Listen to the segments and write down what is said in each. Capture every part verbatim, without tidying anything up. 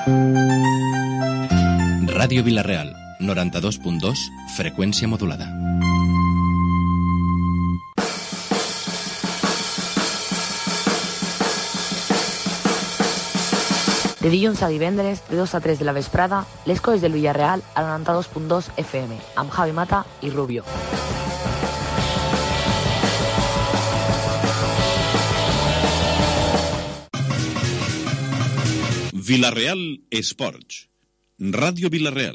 Ràdio Vila-real, noranta-dos punt dos, freqüència modulada. De dilluns a divendres, de dos a tres de la vesprada, les coses del Villarreal a noranta-dos punt dos F M, amb Javi Mata i Rubio. Vila-real Esports. Ràdio Vila-real.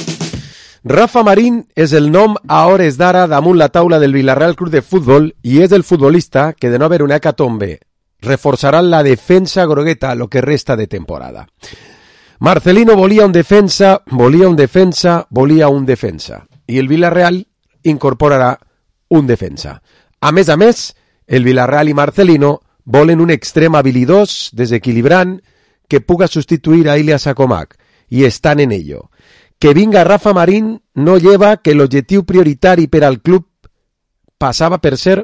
Rafa Marín és el nom a hores d'ara damunt la taula del Villarreal Club de Futbol i és el futbolista que, de no haver una hecatombe, reforçarà la defensa grogueta lo que resta de temporada. Marcelino volia un defensa, volia un defensa, volia un defensa. I el Villarreal incorporarà un defensa. A més a més, el Villarreal i Marcelino volen un extrem habilidós, desequilibrant, que puga substituir a Ilias Acomac, i estan en ello. Que vinga Rafa Marín no lleva que l'objectiu prioritari per al club passava per ser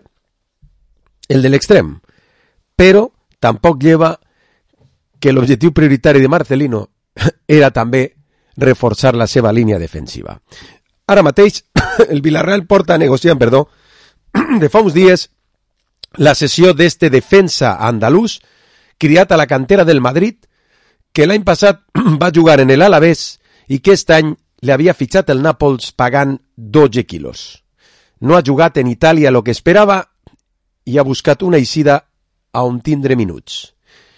el de l'extrem, però tampoc lleva que l'objectiu prioritari de Marcelino era també reforçar la seva línia defensiva. Ara mateix, el Villarreal porta negociant, perdó, de fa uns dies, la cessió d'este defensa andalús, criat a la cantera del Madrid, que l'any passat va jugar en l'Alavés i que aquest any li havia fitxat el Nàpols pagant dotze quilos. No ha jugat en Itàlia el que esperava i ha buscat una eixida a on tindre minuts.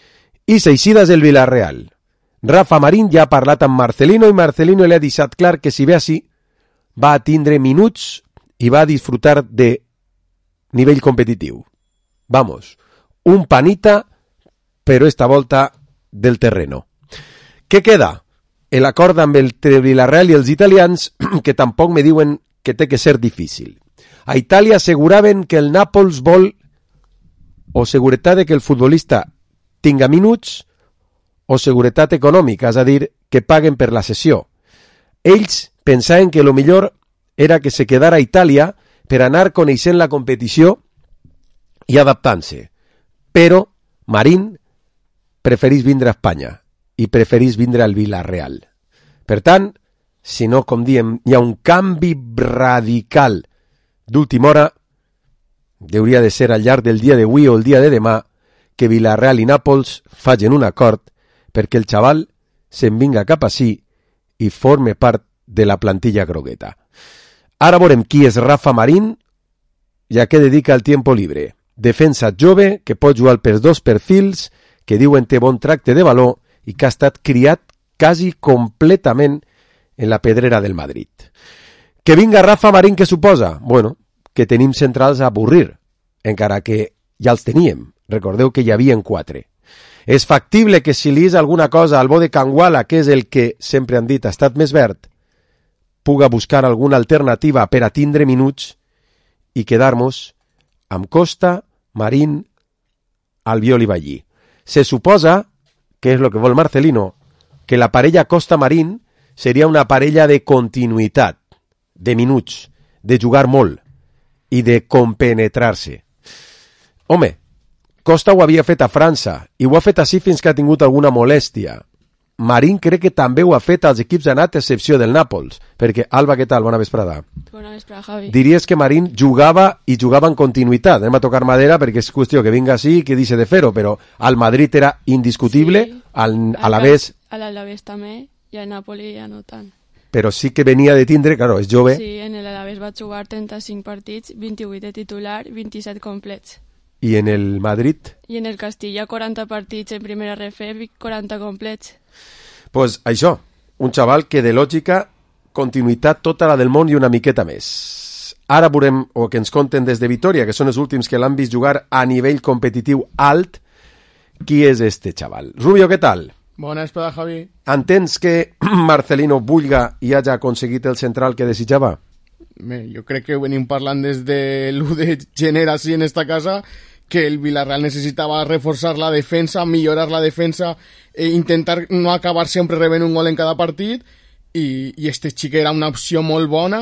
I l'eixida és el Villarreal. Rafa Marín ja ha parlat amb Marcelino i Marcelino li ha deixat clar que si ve així va a tindre minuts i va a disfrutar de nivell competitiu. Vamos, un panita, però esta volta del terreno. Què queda? L'acord amb el Villarreal i els italians, que tampoc me diuen que té que ser difícil. A Itàlia asseguraven que el Nàpols vol o seguretat de que el futbolista tinga minuts o seguretat econòmica, és a dir, que paguen per la sessió. Ells pensaven que lo millor era que se quedara a Itàlia per anar coneixent la competició i adaptant-se. Però Marín preferís vindre a Espanya i preferís vindre al Villarreal. Per tant, si no, com diem, hi ha un canvi radical d'última hora, hauria de ser al llarg del dia d'avui o el dia de demà que Villarreal i Nàpols facin un acord perquè el xaval se'n vinga cap ací i forme part de la plantilla grogueta. Ara veurem qui és Rafa Marín i a què dedica el tiempo libre. Defensa jove que pot jugar per dos perfils, que diuen té bon tracte de valor i que ha estat criat quasi completament en la pedrera del Madrid. Que vinga Rafa Marín, què suposa? Bueno, que tenim centrals a avorrir, encara que ja els teníem. Recordeu que hi havien quatre. És factible que si li és alguna cosa al bo de Canguala, que és el que sempre han dit ha estat més verd, puga buscar alguna alternativa per a tindre minuts i quedar-nos amb Costa, Marín, Albiol i Ballí. Se suposa, que és el que vol Marcelino, que la parella Costa-Marín seria una parella de continuïtat, de minuts, de jugar molt i de compenetrar-se. Home, Costa ho havia fet a França i ho ha fet així fins que ha tingut alguna molèstia. Marín crec que també ho ha fet als equips anat, a excepció del Nàpols, perquè, Alba, què tal? Bona vesprada. Bona vesprada, Javi. Diries que Marín jugava i jugava en continuïtat. Anem a tocar madera perquè és qüestió que vinga així i que deixi de fer-ho, però al Madrid era indiscutible, sí. al, a l'Alavés... A l'Alavés també, i al Napoli ja no tant. Però sí que venia de tindre, claro, és jove... Sí, en l'Alavés va jugar trenta-cinc partits, vint-i-vuit de titular, vint-i-set complets. I en el Madrid? I en el Castilla, quaranta partits en primera ref, quaranta complets. Pues això, un xaval que de lògica, continuïtat tota la del món i una miqueta més. Ara veurem, o que ens conten des de Vitoria, que són els últims que l'han vist jugar a nivell competitiu alt, qui és este xaval. Rubio, què tal? Bona vesprada, Javi. Entens que Marcelino vulga i hagi aconseguit el central que desitjava? Bé, jo crec que venim parlant des de l'u de gener així en esta casa, que el Villarreal necessitava reforçar la defensa, millorar la defensa, e intentar no acabar sempre rebent un gol en cada partit, i, i este xic era una opció molt bona,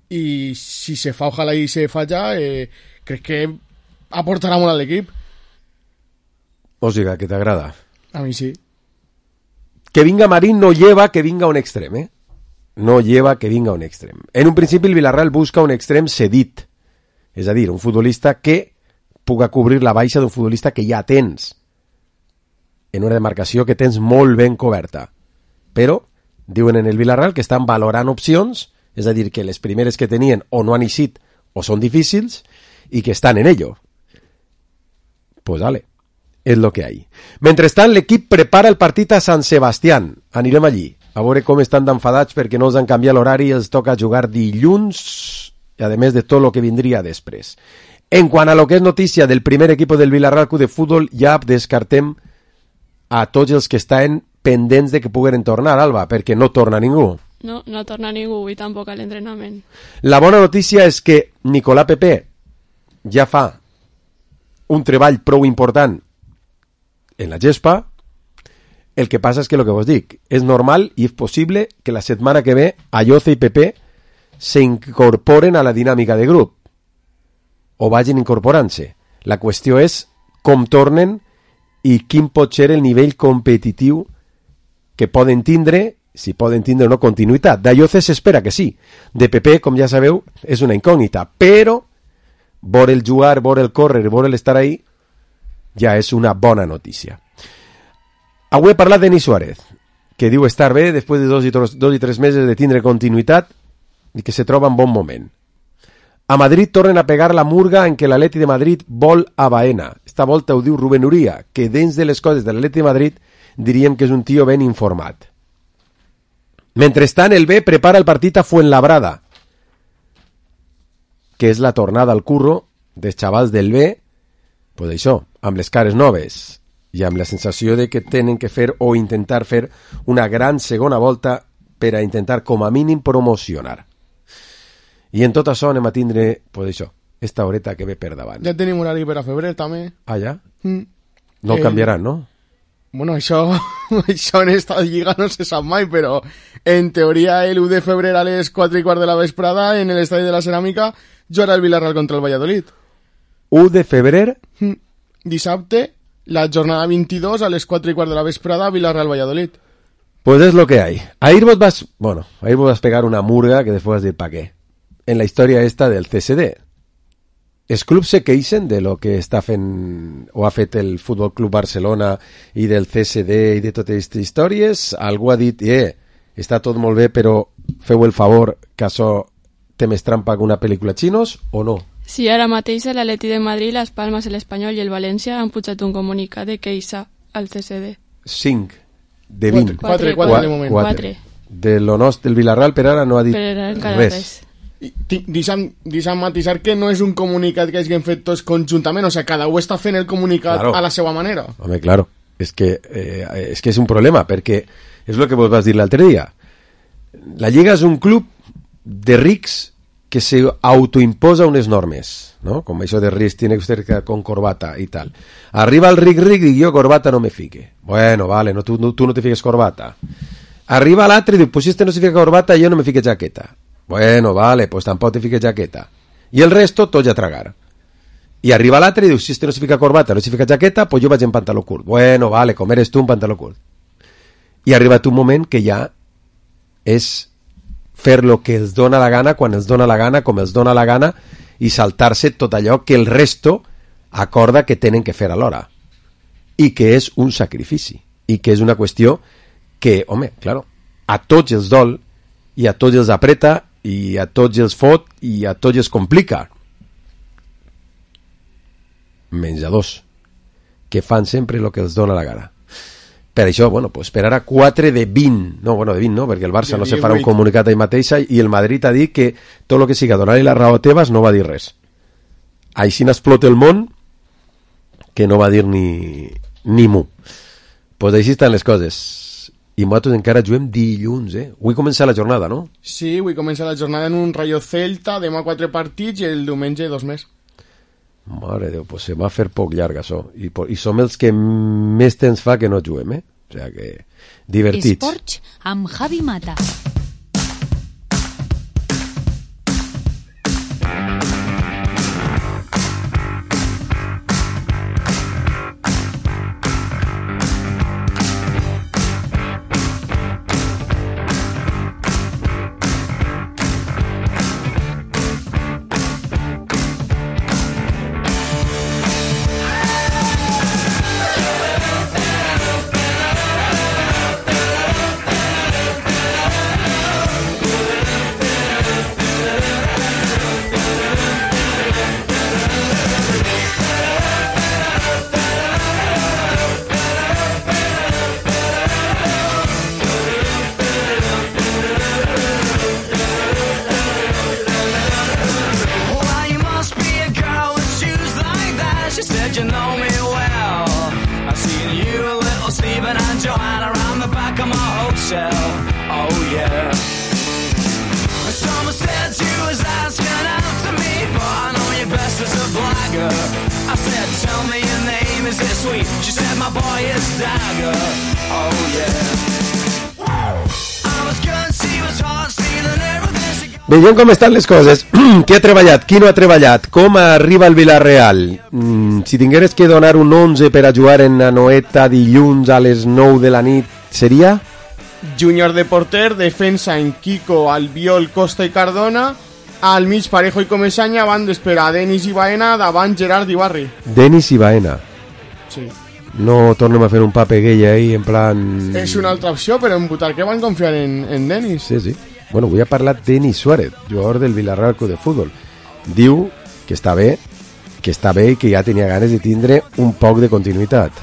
i si se fa, ojalà i se falla, eh, crec que aportarà molt a l'equip. O sigui, que t'agrada? A mi sí. que vinga Marín no lleva que vinga un extrem, eh? No lleva que vinga un extrem. En un principi el Villarreal busca un extrem cedit, és a dir, un futbolista que puga cobrir la baixa d'un futbolista que ja tens en una demarcació que tens molt ben coberta. Però diuen en el Villarreal que estan valorant opcions, és a dir, que les primeres que tenien o no han eixit o són difícils i que estan en ello. Pues vale, és lo que hay. Mentrestant, l'equip prepara el partit a Sant Sebastián. Anirem allí, a veure com estan d'enfadats perquè no els han canviat l'horari i els toca jugar dilluns, i a més de tot el que vindria després. En quant a lo que és notícia del primer equip del Villarreal Club de Futbol, ja descartem a tots els que estan pendents de que puguen tornar, Alba, perquè no torna ningú. No, no torna ningú i tampoc a l'entrenament. La bona notícia és que Nicolás Pepe ja fa un treball prou important en la gespa. El que passa és que, el que vos dic, és normal i és possible que la setmana que ve Ayoce i Pepe s'incorporen a la dinàmica de grup o vagin incorporant-se. La qüestió és com tornen i quin pot ser el nivell competitiu que poden tindre, si poden tindre o no continuïtat. D'Ayoce s'espera que sí. De Pepe, com ja sabeu, és una incògnita, però veure el jugar, veure el córrer, veure l'estar ahí, ja és una bona notícia. Avui he parlat de Denis Suárez, que diu estar bé després de dos i, dos, dos i tres mesos de tindre continuïtat i que se troba en bon moment. A Madrid tornen a pegar la murga en què l'Atleti de Madrid vol a Baena. Esta volta ho diu Rubén Uría, que dins de les coses de l'Atleti de Madrid diríem que és un tio ben informat. Mentrestant, el B prepara el partit a Fuenlabrada, que és la tornada al curro dels xavals del B, pues això, amb les cares noves i amb la sensació de que tenen que fer o intentar fer una gran segona volta per a intentar com a mínim promocionar. I en tot això anem a tindre, pues això, esta horeta que ve per davant. Ja tenim horari per a febrer, també. Ah, ja? Mm. No el eh, canviaran, no? Bueno, això, això en esta lliga no se sap mai, però en teoria el u de febrer a les quatre i quart de la vesprada en l'estadi de la Ceràmica jugarà el Villarreal contra el Valladolid. u de febrer? Mm. Dissabte, la jornada vint-i-dos a les quatre i quart de la vesprada, Villarreal-Valladolid. Pues es lo que hay. Ahir vos vas, bueno, ahir vos vas pegar una murga que después vas dir pa què. En la història esta del C S D. Els clubs se queixen de lo que està fent o ha fet el Futbol Club Barcelona i del C S D i de totes aquestes històries. Algú ha dit, eh, està tot molt bé, però feu el favor que això té més trampa que una pel·lícula xinos o no? Sí, ara mateix l'Atleti de Madrid, les Palmes, l'Espanyol i el València han pujat un comunicat de queixa al C S D. cinc de vint. quatre, quatre de moment. quatre. De lo nostre, del Villarreal per ara no ha dit Per ara encara res. res. Deixa'm, deixa'm matisar que no és un comunicat que hagin fet tots conjuntament, o sigui, cada un està fent el comunicat Claro. a la seva manera. Home, claro, és que, eh, és que és un problema, perquè és el que vos vas dir l'altre dia. La Lliga és un club de rics que se autoimposa unes normes, ¿no? Com això de rics tiene que ser con corbata y tal. Arriba el ric ric i jo corbata no me fique. Bueno, vale, no, tu, no, tu no te fiques corbata. Arriba l'altre i diu, pues si este no se fica corbata, jo no me fique jaqueta. Bueno, vale, pues tampoc te fiques jaqueta. I el resto, tots a tragar. I arriba l'altre i diu, si este no se fica corbata, no se fica jaqueta, pues jo vaig en pantaló curt. Bueno, vale, com eres tu en pantaló curt. I arriba un moment que ja és fer lo que els dona la gana, quan els dona la gana, com els dona la gana, i saltar-se tot allò que el resto acorda que tenen que fer alhora. I que és un sacrifici. I que és una qüestió que, home, claro, a tots els dol, i a tots els apreta, i a tots els fot, i a tots els complica. Menjadors, que fan sempre el que els dona la gana. Per això, bueno, pues per ara quatre de vint, no, bueno, de vint no, perquè el Barça no se farà un comunicat ahí mateixa i el Madrid ha dit que tot el que siga donar-li la raó a Tebas no va dir res. Així n'explota el món que no va dir ni, ni mu. Pues així estan les coses. I nosaltres encara juguem dilluns, eh? Avui comença la jornada, no? Sí, avui comença la jornada en un Rayo Celta, demà quatre partits i el diumenge dos més. Mare de Déu, pues se va fer poc llarg això. I, i som els que més temps fa que no juguem, eh? O sigui que divertits. Esports amb Javi Mata. the back of my hotel. Oh yeah. Someone said you was asking after me, but I know you best as a blagger. I said, tell me your name, is it sweet? She said, my boy is Dagger. Oh yeah. I was good, she was hot, stealing everything. Veient com estan les coses, qui ha treballat, qui no ha treballat, com arriba el Villarreal. Mm, si tingueres que donar un onze per a jugar en Anoeta dilluns a les nou de la nit, seria? Júnior de porter, defensa en Kiko, Albiol, Costa i Cardona, al mig Parejo i Comesaña, van d'esperar Denis i Baena, davant Gerard i Barri. Denis i Baena. Sí. No tornem a fer un pape gay ahí, en plan... És una altra opció, però en Butarque van confiar en, en Denis. Sí, sí. Bueno, avui ha parlat Denis Suárez, jugador del Villarreal Club de Fútbol. Diu que està bé, que està bé i que ja tenia ganes de tindre un poc de continuïtat.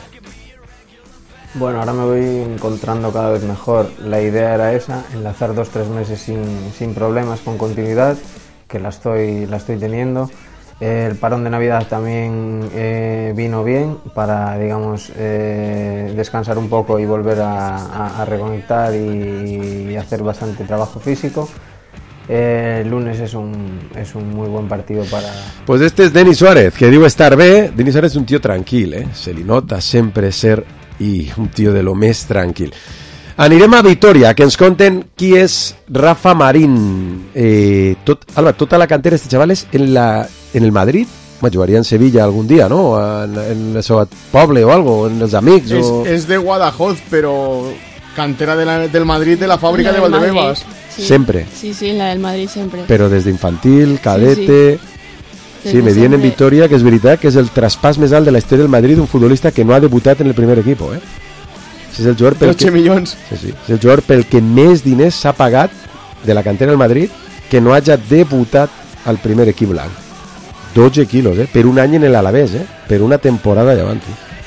Bueno, ahora me voy encontrando cada vez mejor. La idea era esa, enlazar dos tres meses sin, sin problemas, con continuidad, que la estoy, la estoy teniendo. El parón de Navidad también eh, vino bien para, digamos, eh, descansar un poco y volver a, a, a reconectar y, y hacer bastante trabajo físico. Eh, el lunes es un, es un muy buen partido para... Pues este es Denis Suárez, que diu estar bé. Denis Suárez és un tio tranquil, eh? Se li nota sempre ser i un tio de lo més tranquil. Anirem a Vitoria, que ens conten qui és Rafa Marín. Eh, tot, Alba, tota la cantera d'este xaval és en, la, en el Madrid? Home, jugaria en Sevilla algun dia, no? En, en el seu poble o algo, en els amics. És, o... és de Guadajoz, però cantera de la, del Madrid, de la fàbrica de Valdebebas. Sí. Sempre. Sí, sí, la del Madrid sempre. Però des d'infantil, cadete... Sí, sí. Sí, me diuen en Vitoria que és veritat que és el traspàs més alt de la història del Madrid, un futbolista que no ha debutat en el primer equip, eh? És el jugador pel que... milions. Sí, sí. És el jugador pel que més diners s'ha pagat de la cantera del Madrid que no hagi debutat al primer equip blanc. dotze quilos, eh? Per un any en l'Alavés, eh? Per una temporada llavant.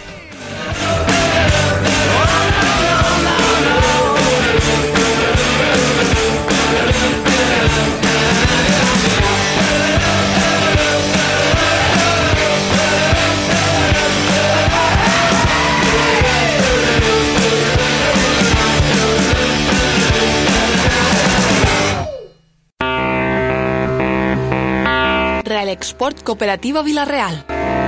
Real Export Cooperativa Villarreal.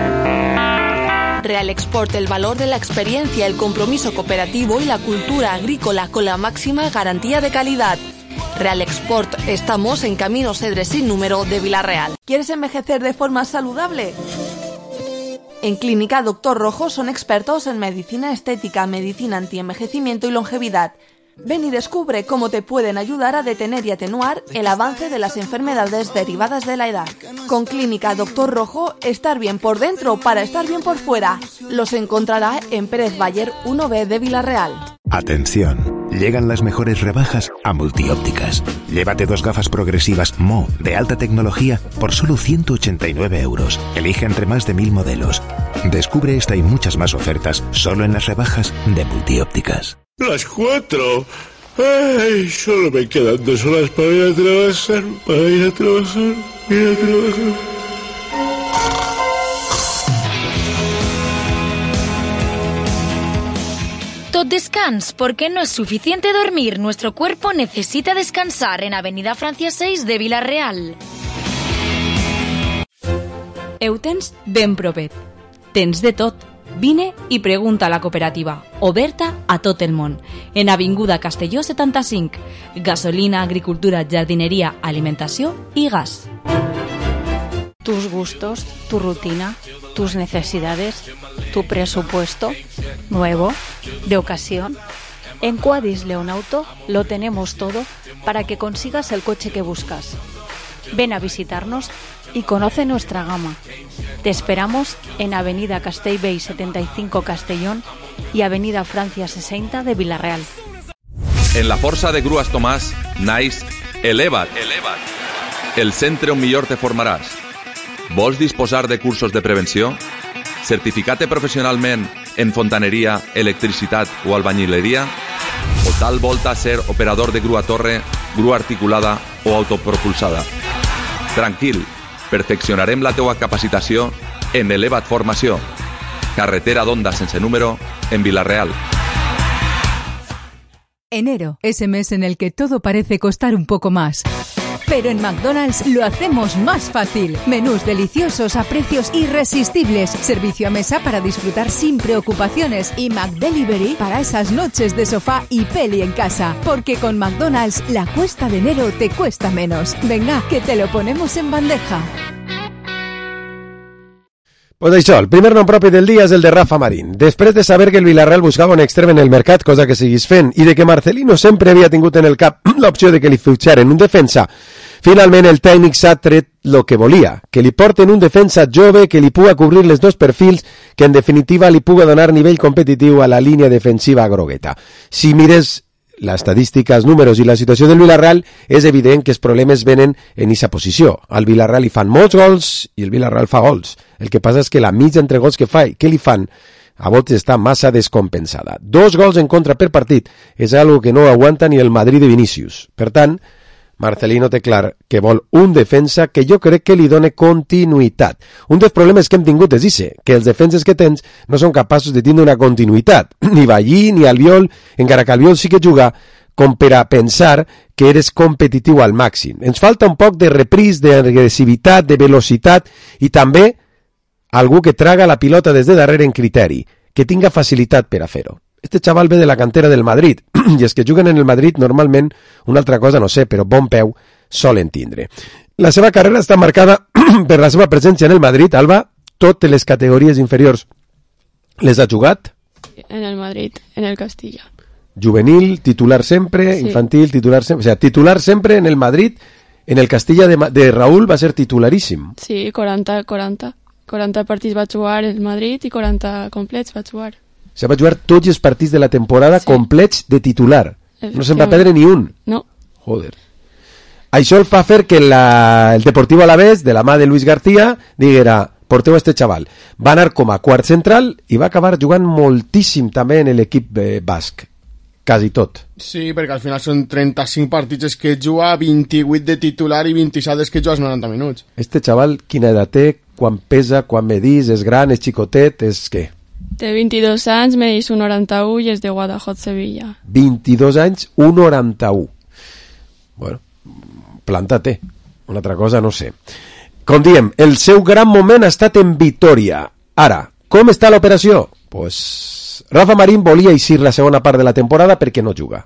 Real Export, el valor de la experiencia, el compromiso cooperativo y la cultura agrícola con la máxima garantía de calidad. Real Export, estamos en Camino Cedres sin número de Villarreal. ¿Quieres envejecer de forma saludable? En Clínica Doctor Rojo son expertos en medicina estética, medicina antienvejecimiento y longevidad. Ven y descubre cómo te pueden ayudar a detener y atenuar el avance de las enfermedades derivadas de la edad. Con Clínica Doctor Rojo, estar bien por dentro para estar bien por fuera. Los encontrará en Pérez Bayer uno B de Villarreal. Atención, llegan las mejores rebajas a Multiópticas. Llévate dos gafas progresivas M O de alta tecnología por solo ciento ochenta y nueve euros. Elige entre más de mil modelos. Descubre esta y muchas más ofertas solo en las rebajas de Multiópticas. Las cuatro. Ay, solo me quedan dos horas para ir a trabajar, para ir a trabajar, ir a trabajar. Tot descans, porque no es suficiente dormir. Nuestro cuerpo necesita descansar en Avenida Francia seis de Villarreal. Heu tens ben propet. Tens de tot. Vine i pregunta a la cooperativa, oberta a tot el món, en Avinguda Castelló setanta-cinc. Gasolina, agricultura, jardineria, alimentació i gas. Tus gustos, tu rutina, tus necesidades, tu presupuesto, nuevo, de ocasión. En Quadis León Auto lo tenemos todo para que consigas el coche que buscas. Ven a visitarnos y conoce nuestra gama. Te esperamos en Avenida Castellbell setenta y cinco Castellón y Avenida Francia sesenta de Villarreal. En la Força de Grues Tomàs naix Eleva't, Eleva't, el centre on millor te formaràs. Vols disposar de cursos de prevenció? Certificar-te professionalment en fontaneria, electricitat o albañileria? O tal volta ser operador de grua torre, grua articulada o autopropulsada? Tranquil, perfeccionarem la teua capacitació en Eleva't Formació. Carretera d'Onda sense número en Villarreal. Enero, ese mes en el que todo parece costar un poco más. Pero en McDonald's lo hacemos más fácil. Menús deliciosos a precios irresistibles. Servicio a mesa para disfrutar sin preocupaciones. Y McDelivery para esas noches de sofá y peli en casa. Porque con McDonald's la cuesta de enero te cuesta menos. Venga, que te lo ponemos en bandeja. Pues això, el primer nom propi del dia és el de Rafa Marín. Després de saber que el Villarreal buscava un extrem en el mercat, cosa que seguís fent, i de que Marcelino sempre havia tingut en el cap l'opció de que li fitxaren un defensa, finalment el tècnic s'ha tret el que volia, que li porten un defensa jove que li puga cobrir les dos perfils, que en definitiva li puga donar nivell competitiu a la línia defensiva grogueta. Si mires les estadístiques, els números i la situació del Villarreal, és evident que els problemes venen en aquesta posició. Al Villarreal li fan molts gols i el Villarreal fa gols. El que passa és que la mitja entre gols que fa i que li fan a voltes està massa descompensada. Dos gols en contra per partit és algo que no aguanta ni el Madrid de Vinícius. Per tant, Marcelino té clar que vol un defensa que jo crec que li doni continuïtat. Un dels problemes que hem tingut és ese, que els defenses que tens no són capaços de tindre una continuïtat. Ni Ballí ni Albiol, encara que Albiol sí que juga, com per a pensar que eres competitiu al màxim. Ens falta un poc de repris, d'agressivitat, de velocitat i també algú que traga la pilota des de darrere en criteri, que tinga facilitat per a fer-ho. Este xaval ve de la cantera del Madrid, i els que juguen en el Madrid normalment, una altra cosa no sé, però bon peu solen tindre. La seva carrera està marcada per la seva presència en el Madrid. Alba, totes les categories inferiors les ha jugat? En el Madrid, en el Castilla. Juvenil, titular sempre, sí. Infantil, titular sempre, o sea, titular sempre en el Madrid, en el Castilla de, de Raúl va ser titularíssim. Sí, quaranta, quaranta. quaranta partits va jugar el Madrid i quaranta complets va jugar. Se va jugar tots els partits de la temporada sí. complets de titular. No se'n va perdre ni un. No. Joder. Això el fa fer que la, el Deportivo Alavés, de la mà de Luis García, diguera, porteu a este xaval. Va anar com a quart central i va acabar jugant moltíssim també en l'equip eh, basc. Quasi tot. Sí, perquè al final són trenta-cinc partits que juga, vint-i-vuit de titular i vint-i-set que jugues noranta minuts. Este xaval, quina edat té, quan pesa, quan medís, és gran, és xicotet, és què? Té vint-i-dos anys, medeix un noranta-u i és de Guadalajara, Sevilla. vint-i-dos anys, un noranta-u. Bueno, planta té. Una altra cosa no sé. Com diem, el seu gran moment ha estat en Vitoria. Ara, com està l'operació? Pues Rafa Marín volia eixir la segona part de la temporada perquè no juga.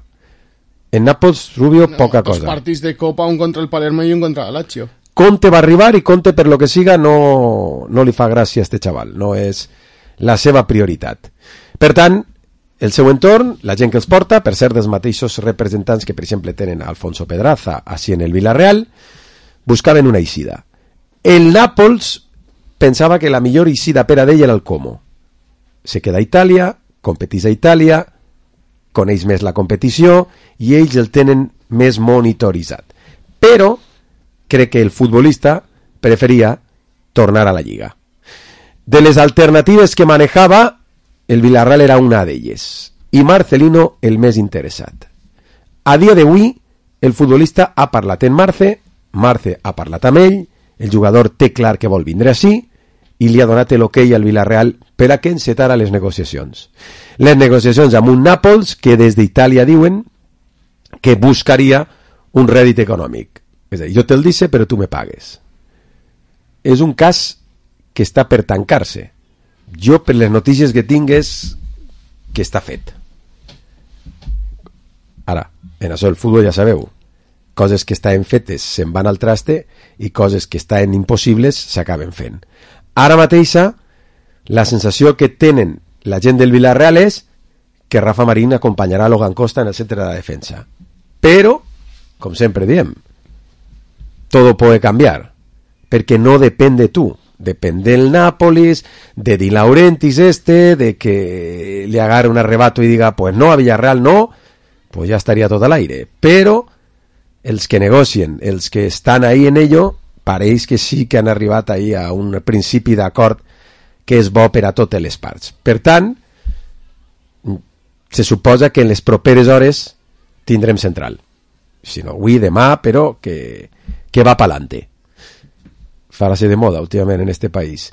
En Nàpols, Rubio, no, poca cosa. Dos partits de Copa, un contra el Palermo i un contra el Lazio. Conte va arribar i Conte, per lo que siga, no, no li fa gràcia a este xaval. No és la seva prioritat. Per tant, el seu entorn, la gent que els porta, per ser dels mateixos representants que, per exemple, tenen Alfonso Pedraza, així en el Villarreal, buscaven una eixida. El Nàpols pensava que la millor eixida per a d'ell era el Como. Se queda a Itàlia, competeix a Itàlia, coneix més la competició i ells el tenen més monitoritzat. Però crec que el futbolista preferia tornar a la Lliga. De les alternatives que manejava, el Villarreal era una d'elles, i Marcelino el més interessat. A dia d'avui, el futbolista ha parlat en Marce, Marce ha parlat amb ell, el jugador té clar que vol vindre així, i li ha donat l'ok al Villarreal per a que encetara les negociacions. Les negociacions amb un Nàpols que des d'Itàlia diuen que buscaria un rèdit econòmic. És a dir, jo te'l dice, però tu me pagues. És un cas que està per tancar-se. Jo, per les notícies que tinc, és que està fet. Ara, en això el futbol ja sabeu, coses que estaven fetes se'n van al traste i coses que estaven impossibles s'acaben fent. Ara mateixa, la sensació que tenen la gent del Villarreal és que Rafa Marín acompanyarà a Logan Costa en el centre de la defensa. Però, com sempre diem, todo puede cambiar, perquè no depèn de tu. Depèn del Nápoles, de Di Laurentiis este, de que le agarre un arrebato y diga, pues no, a Villarreal no, pues ya estaría todo al aire. Però els que negocien, els que estan ahí en ello, pareix que sí que han arribat ahí a un principi d'acord que és bo per a totes les parts. Per tant, se suposa que en les properes hores tindrem central. Si no, avui, demà, però que, que va pa'lante. Frase de moda últimament en este país.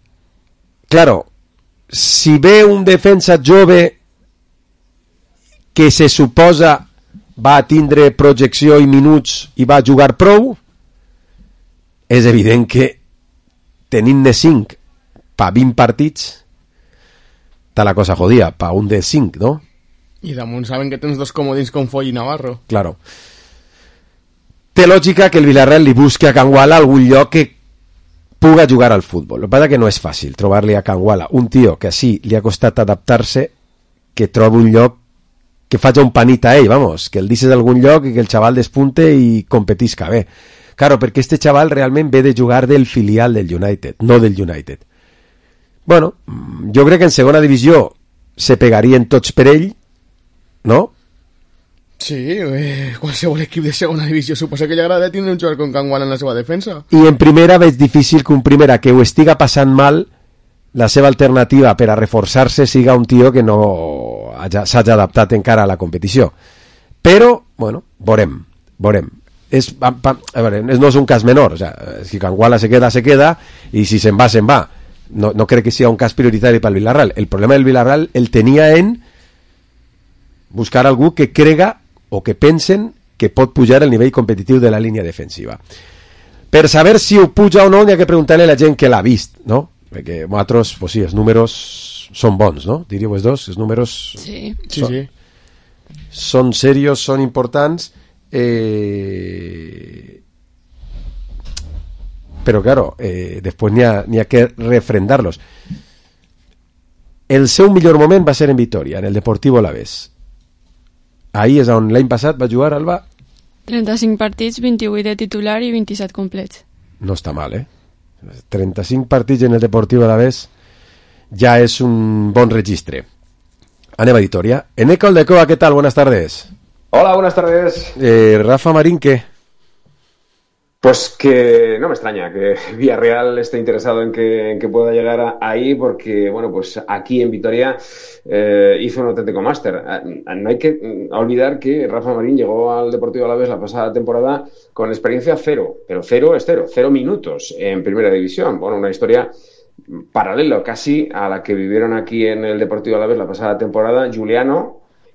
Claro, si ve un defensa jove que se suposa va tindre projecció i minuts i va jugar prou, és evident que tenint-ne cinc pa vint partits està la cosa jodida, pa un de cinc, no? I damunt saben que tens dos comodins com Foll i Navarro. Claro. Té lògica que el Villarreal li busqui a Canguala algun lloc que puga jugar al futbol. El que passa que no és fàcil trobar-li a Canguala un tio que així li ha costat adaptar-se, que trobi un lloc que faci un panit a ell, vamos, que el deixes d'algun lloc i que el xaval despunte i competisca bé. Claro, perquè este xaval realment ve de jugar del filial del United, no del United. Bueno, jo crec que en segona divisió se pegarien tots per ell, no? Sí, eh, qualsevol equip de segona divisió suposa que li agrada tindre un jugador com Canguala en la seva defensa. I en primera veig difícil que un primera que ho estiga passant mal, la seva alternativa per a reforçar-se siga un tio que no s'hagi adaptat encara a la competició. Però, bueno, veurem, veurem. És, a, a veure, no és un cas menor, o sea, si Canguala se queda, se queda, i si se'n va, se'n va. No, no crec que sigui un cas prioritari pel Villarreal. El problema del Villarreal el tenia en buscar algú que crega o que pensen que pot pujar el nivell competitiu de la línia defensiva. Per saber si ho puja o no, n'hi ha que preguntar-li a la gent que l'ha vist, no? Perquè nosaltres, pues sí, els números són bons, no? Diríeu els dos, els números sí. Sí, són, sí. són serios, són importants, eh... però claro, eh, després n'hi ha, n'hi ha que refrendarlos. El seu millor moment va ser en Vitoria, en el Deportivo Alavés. Ahí és on l'any passat va jugar, Alba? trenta-cinc partits, vint-i-vuit de titular i vint-i-set complets. No està mal, eh? trenta-cinc partits en el Deportivo Alavés ja és un bon registre. Anem a Vitoria. Eneco Aldecoa, ¿qué tal? Buenas tardes. Hola, buenas tardes. Eh, Rafa Marín, ¿qué? Pues que no me extraña que Villarreal esté interesado en que, en que pueda llegar a, ahí, porque, bueno, pues aquí en Vitoria eh, hizo un auténtico máster. No hay que olvidar que Rafa Marín llegó al Deportivo Alavés la pasada temporada con experiencia cero, pero cero es cero, cero minutos en Primera División. Bueno, una historia paralela casi a la que vivieron aquí en el Deportivo Alavés la pasada temporada Juliano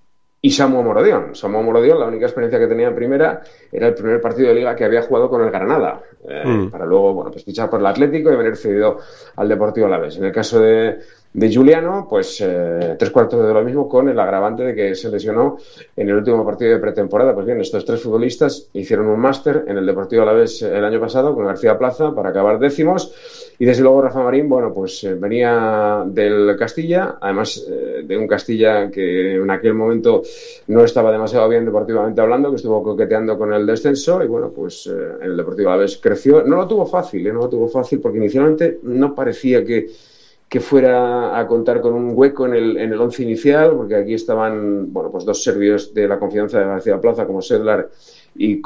y Samu Morodión. Samu Morodión, la única experiencia que tenía en primera era el primer partido de liga que había jugado con el Granada, eh, mm. para luego, bueno, pues fichar por el Atlético y venir cedido al Deportivo Alavés. En el caso de, de Juliano, pues eh, tres cuartos de lo mismo, con el agravante de que se lesionó en el último partido de pretemporada. Pues bien, estos tres futbolistas hicieron un máster en el Deportivo Alavés el año pasado con García Plaza para acabar décimos. Y desde luego Rafa Marín, bueno, pues eh, venía del Castilla, además eh, de un Castilla que en aquel momento no estaba demasiado bien deportivamente hablando, que estuvo coqueteando con el descenso, y bueno, pues eh, en el Deportivo Alavés creció. No lo tuvo fácil, ¿eh? no lo tuvo fácil porque inicialmente no parecía que, que fuera a contar con un hueco en el, en el once inicial, porque aquí estaban, bueno, pues dos serbios de la confianza de García Plaza, como Sedlar y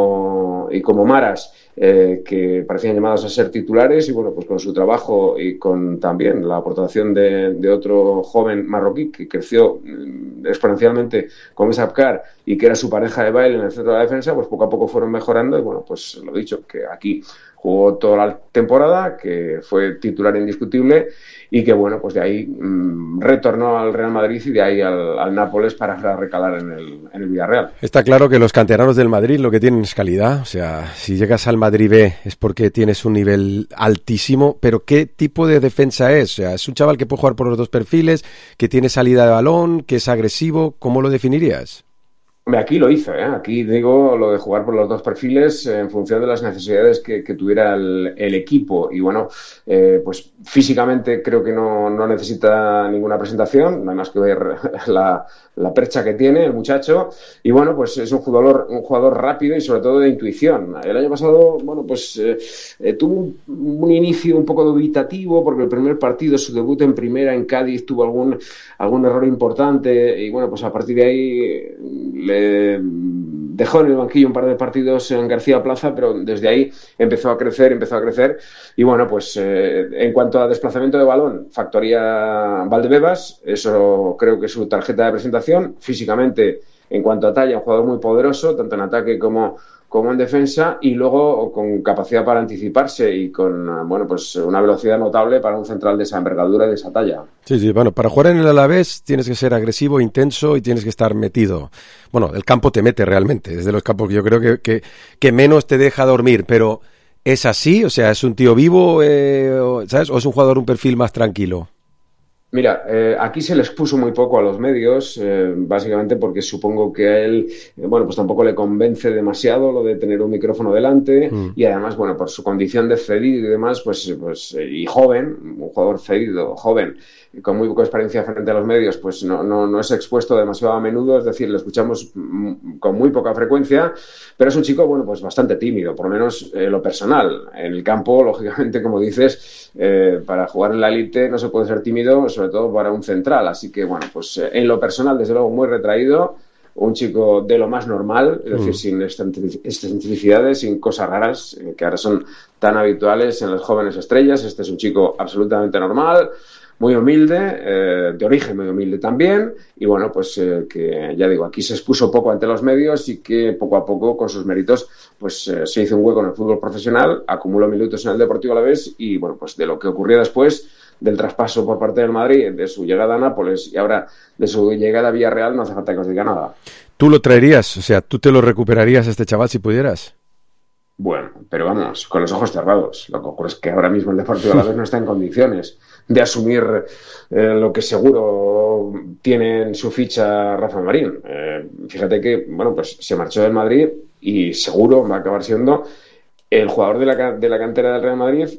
como, y como Maras, eh, que parecían llamados a ser titulares, y bueno, pues con su trabajo y con también la aportación de, de otro joven marroquí que creció exponencialmente con Mesapcar y que era su pareja de baile en el centro de la defensa, pues poco a poco fueron mejorando, y bueno, pues lo dicho, que aquí jugó toda la temporada, que fue titular indiscutible, y que bueno, pues de ahí mmm, retornó al Real Madrid y de ahí al, al Nápoles para recalar en el, en el Villarreal. Está claro que los canteranos del Madrid lo que tienen es calidad, o sea, si llegas al Madrid B es porque tienes un nivel altísimo, pero ¿qué tipo de defensa es? O sea, es un chaval que puede jugar por los dos perfiles, que tiene salida de balón, que es agresivo, ¿cómo lo definirías? Aquí lo hizo, ¿eh? Aquí digo lo de jugar por los dos perfiles en función de las necesidades que, que tuviera el, el equipo, y bueno, eh, pues físicamente creo que no, no necesita ninguna presentación, no hay más que ver la, la percha que tiene el muchacho, y bueno, pues es un jugador, un jugador rápido y sobre todo de intuición. El año pasado, bueno, pues eh, eh, tuvo un, un inicio un poco dubitativo, porque el primer partido, su debut en primera en Cádiz, tuvo algún, algún error importante, y bueno, pues a partir de ahí le dejó en el banquillo un par de partidos en García Plaza, pero desde ahí empezó a crecer, empezó a crecer, y bueno, pues eh, en cuanto a desplazamiento de balón, factoría Valdebebas, eso creo que es su tarjeta de presentación. Físicamente en cuanto a talla, un jugador muy poderoso, tanto en ataque como, como en defensa, y luego con capacidad para anticiparse y con, bueno, pues una velocidad notable para un central de esa envergadura y de esa talla. Sí, sí, bueno, para jugar en el Alavés tienes que ser agresivo, intenso y tienes que estar metido. Bueno, el campo te mete realmente, es de los campos que yo creo que, que, que menos te deja dormir, pero ¿es así? O sea, ¿es un tío vivo, eh, ¿sabes? ¿O es un jugador un perfil más tranquilo? Mira, eh, aquí se les puso muy poco a los medios, eh, básicamente porque supongo que a él, eh, bueno, pues tampoco le convence demasiado lo de tener un micrófono delante mm. y además, bueno, por su condición de cedido y demás, pues, pues eh, y joven, un jugador cedido, joven, con muy poca experiencia frente a los medios, pues no, no, no es expuesto demasiado a menudo, es decir, lo escuchamos m- con muy poca frecuencia, pero es un chico, bueno, pues bastante tímido, por lo menos eh, lo personal. En el campo, lógicamente, como dices, eh, para jugar en la élite no se puede ser tímido, sobre todo para un central, así que, bueno, pues eh, en lo personal, desde luego, muy retraído, un chico de lo más normal, es decir, mm. sin excentricidades, sin cosas raras, eh, que ahora son tan habituales en las jóvenes estrellas. Este es un chico absolutamente normal, muy humilde, eh, de origen muy humilde también, y bueno, pues eh, que ya digo, aquí se expuso poco ante los medios y que poco a poco, con sus méritos, pues eh, se hizo un hueco en el fútbol profesional, acumuló minutos en el Deportivo Alavés y bueno, pues de lo que ocurrió después, del traspaso por parte del Madrid, de su llegada a Nápoles y ahora de su llegada a Villarreal, no hace falta que os diga nada. ¿Tú lo traerías? O sea, ¿tú te lo recuperarías a este chaval si pudieras? Bueno, pero vamos, con los ojos cerrados. Lo que ocurre es que ahora mismo el Deportivo Alavés no está en condiciones de asumir eh, lo que seguro tiene en su ficha Rafa Marín. Eh, fíjate que, bueno, pues se marchó del Madrid y seguro va a acabar siendo el jugador de la, de la cantera del Real Madrid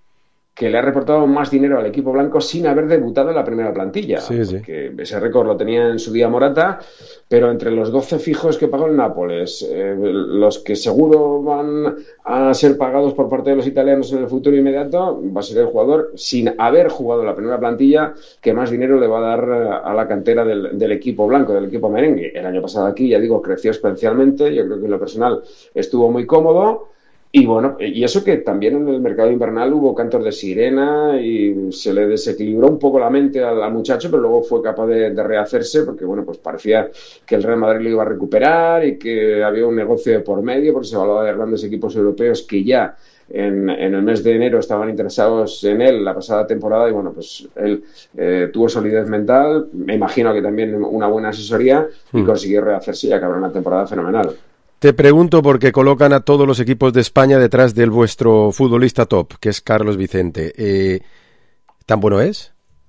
que le ha reportado más dinero al equipo blanco sin haber debutado en la primera plantilla. Sí, sí. Porque ese récord lo tenía en su día Morata, pero entre los doce fijos que pagó el Nápoles, eh, los que seguro van a ser pagados por parte de los italianos en el futuro inmediato, va a ser el jugador, sin haber jugado en la primera plantilla, que más dinero le va a dar a la cantera del, del equipo blanco, del equipo merengue. El año pasado aquí, ya digo, creció exponencialmente. Yo creo que en lo personal estuvo muy cómodo. Y bueno, y eso que también en el mercado invernal hubo cantos de sirena y se le desequilibró un poco la mente al, al muchacho, pero luego fue capaz de, de rehacerse porque, bueno, pues parecía que el Real Madrid lo iba a recuperar y que había un negocio de por medio porque se hablaba de grandes equipos europeos que ya en, en el mes de enero estaban interesados en él la pasada temporada y, bueno, pues él eh, tuvo solidez mental, me imagino que también una buena asesoría y mm. consiguió rehacerse y acabar una temporada fenomenal. Te pregunto porque colocan a todos los equipos de España detrás del vuestro futbolista top, que es Carlos Vicente. Eh, ¿Tan bueno es?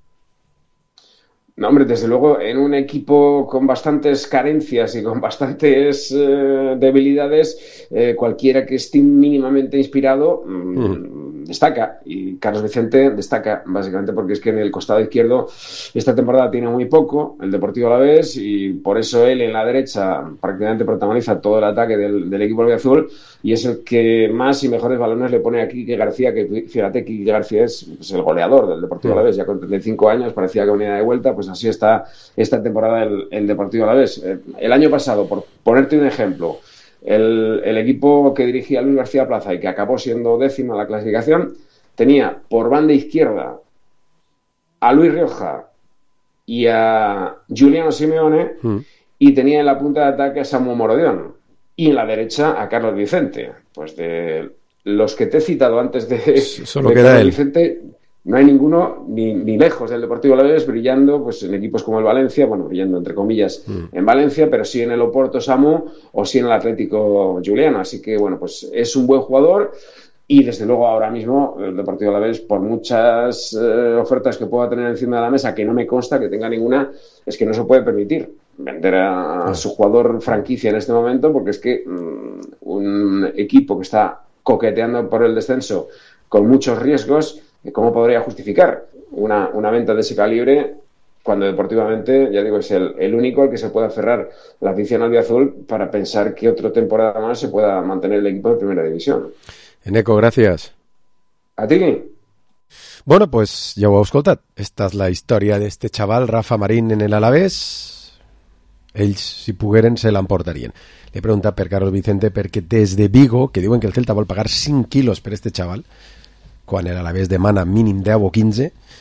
No, hombre, desde luego, en un equipo con bastantes carencias y con bastantes eh, debilidades, eh, cualquiera que esté mínimamente inspirado mmm, mm. destaca. Y Carlos Vicente destaca, básicamente, porque es que en el costado izquierdo esta temporada tiene muy poco, el Deportivo Alavés, y por eso él en la derecha prácticamente protagoniza todo el ataque del, del equipo albiazul, y es el que más y mejores balones le pone a Quique García, que fíjate, Quique García es pues, el goleador del Deportivo mm. Alavés, ya con treinta y cinco años, parecía que venía de vuelta, pues así está esta temporada el, el Deportivo Alavés. Eh, el año pasado, por ponerte un ejemplo, el, el equipo que dirigía Luis García Plaza y que acabó siendo décimo en la clasificación, tenía por banda izquierda a Luis Rioja y a Giuliano Simeone mm. y tenía en la punta de ataque a Samu Morodión y en la derecha a Carlos Vicente. Pues de los que te he citado antes de, Solo de queda Carlos él. Vicente, no hay ninguno ni, ni lejos del Deportivo Alavés brillando pues en equipos como el Valencia, bueno, brillando entre comillas mm. en Valencia, pero sí en el Oporto Samu o sí en el Atlético Giuliano. Así que, bueno, pues es un buen jugador y desde luego ahora mismo el Deportivo Alavés, por muchas eh, ofertas que pueda tener encima de la mesa, que no me consta que tenga ninguna, es que no se puede permitir vender a, a su jugador franquicia en este momento, porque es que mmm, un equipo que está coqueteando por el descenso con muchos riesgos, ¿cómo podría justificar una, una venta de ese calibre cuando deportivamente, ya digo, es el, el único al que se puede aferrar la afición albiazul para pensar que otra temporada más se pueda mantener el equipo de primera división? Eneco, gracias. A ti. Bueno, pues ja ho heu escoltat. Esta és la història d'este xaval, Rafa Marín, en el Alavés. Ells, si pogueren, se l'emportarien. Le he preguntat per Carlos Vicente perquè des de Vigo, que diuen que el Celta vol pagar cinc quilos per este xaval, quan l'Alavés demana mínim deu o quinze,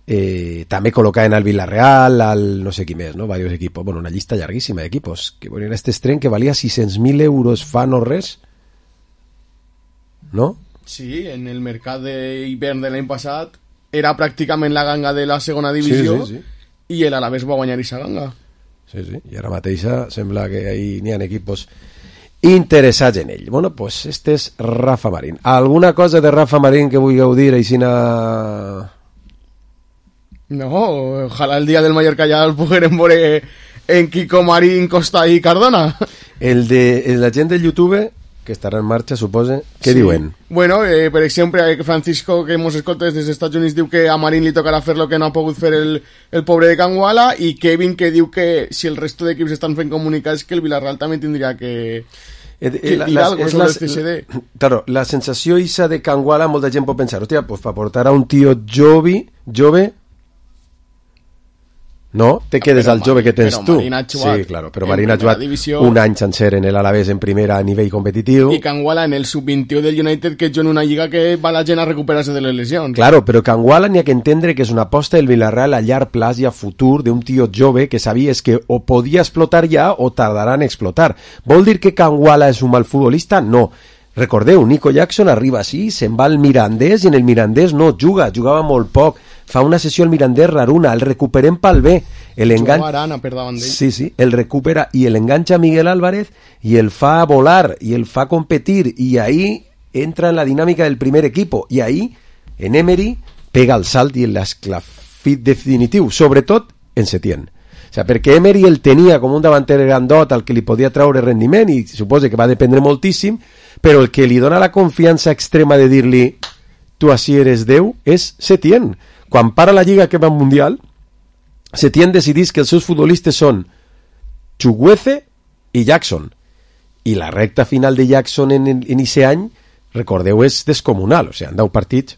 Eh, també col·locaven al Villarreal, al no sé qui més, no? Varios equipos. Bueno, una llista llarguíssima d'equipos. Que volien este estreno que valia sis-cents mil euros fa no res. ¿No? Sí, en el mercat d'hivern de l'any passat era pràcticament la ganga de la segona divisió, sí, sí, sí. I el Alavés va guanyar aquesta ganga. Sí, sí, i ara mateixa sembla que ahí n'hi ha equipos interessats en ell. Bueno, pues este és Rafa Marín. ¿Alguna cosa de Rafa Marín que vulgueu dir aixina? No, ojalá el día del Mallorca ya el pugueren veure en Kiko Marín, Costa i Cardona. El de el la gent del YouTube, que estarà en marxa, supose, què sí. diuen? Bueno, eh, per exemple, Francisco, que hemos escoltat des dels Estats Units, diu que a Marín li tocarà fer lo que no ha pogut fer el, el pobre de Canguala, i Kevin, que diu que si el resto d'equips estan fent comunicats, que el Villarreal també tindria que... Eh, eh, la, la, algo sobre la, el C S D. Claro, la sensació isa de Canguala, molta gent pot pensar, hòstia, pues para portar a un tío jove, jove, no, te quedes però al jove que tens tu. Sí, claro, però Marín ha jugat divisió, un any sencer en el Alavés en primera a nivell competitiu. I Canguala en el sub vint-i-u del United, que jo en una lliga que va la gent a recuperar-se de les lesions. Claro, però Canguala n'hi ha que entendre que és una aposta del Villarreal a llarg plaç i a futur d'un tio jove que sabies que o podia explotar ja o tardarà en explotar. Vol dir que Canguala és un mal futbolista? No. Recordeu, Nico Jackson arriba així, se'n va al Mirandés i en el Mirandés no juga, jugava molt poc. Fa una sessió al Mirandés raruna, el recuperem pel bé. El engan... Arana per davant d'ell. Sí, sí, el recupera i el enganxa a Miguel Álvarez i el fa volar i el fa competir i ahí entra en la dinàmica del primer equipo i ahí en Emery pega el salt i l'esclafit definitiu, sobretot en Setién. O sea, perquè Emery el tenia com un davanter grandot al que li podia traure rendiment i suposa que va dependre moltíssim, però el que li dona la confiança extrema de dir-li tu així eres Déu és Setién. Quan para la Lliga que va al Mundial, Setién decidís que els seus futbolistes són Chukwueze i Jackson. I la recta final de Jackson en, en, en ese any, recordeu, és descomunal. O sigui, en deu partits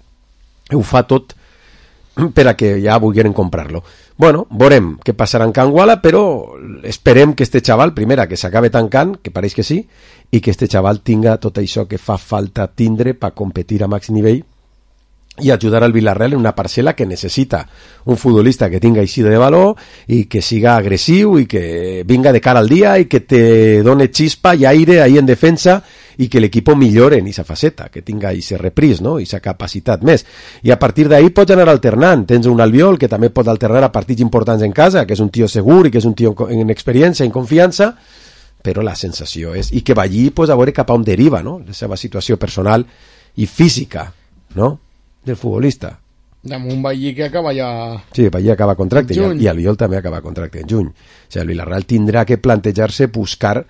ho fa tot per a que ja vulgueren comprar-lo. Bueno, veurem què passarà en Canguala, però esperem que este xaval, primera, que s'acabe tancant, que pareix que sí, i que este xaval tinga tot això que fa falta tindre per competir a màxim nivell i ajudar al Villarreal en una parcel·la que necessita un futbolista que tinga eixida de valor i que siga agressiu i que vinga de cara al dia i que te done xispa i aire ahí en defensa i que l'equip millore en esa faceta, que tinga ese repris, no? Esa capacitat més. I a partir d'ahí pots anar alternant. Tens un Albiol que també pot alternar a partits importants en casa, que és un tio segur i que és un tio en experiència, en confiança, però la sensació és... I que va allí pues, a veure cap a on deriva, no? La seva situació personal i física, no? Del futbolista. Damunt Vallí que acaba ja... Sí, Vallí acaba contracte i, i Albiol també acaba contracte en juny. O sigui, el Villarreal tindrà que plantejar-se buscar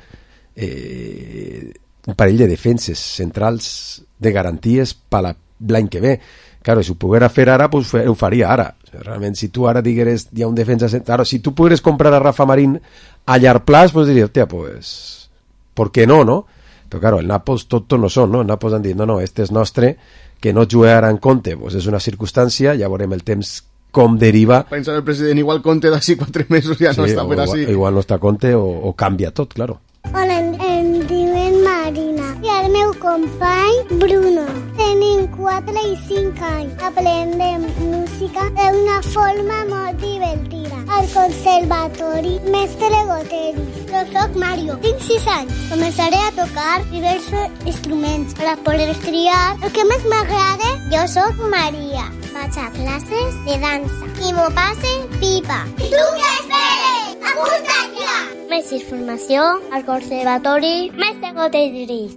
eh, un parell de defenses centrals de garanties per l'any que ve. Claro, si ho poguera fer ara, pues ho faria ara. O sigui, realment, si tu ara digueres hi ha un defensa central... Claro, si tu pogueres comprar a Rafa Marín a llarg plaç, pues diria, hòstia, pues... ¿Por qué no, no? Però claro, el Nàpols tot no són, no? El Nàpols han dit, no, no, este és nostre... que no jugarà en Conte, pues és una circumstància, ja veurem el temps com deriva. Pensar el president, igual Conte d'ací quatre mesos ja sí, no està per igual, així. Igual no està Conte o, o canvia tot, claro. Hola, em, em diuen Marina i el meu company Bruno. Tenim quatre i cinc anys. Aprendem música d'una forma molt divertida. Al conservatori Mestre Goteris. Jo soc Mario, tinc sis anys. Començaré a tocar diversos instruments per a poder triar el que més m'agrada. Jo soc Maria. Vaig a classes de dansa i m'ho passe pipa. I tu què esperes? Apunta't ja! Més informació al conservatori Mestre Goteris.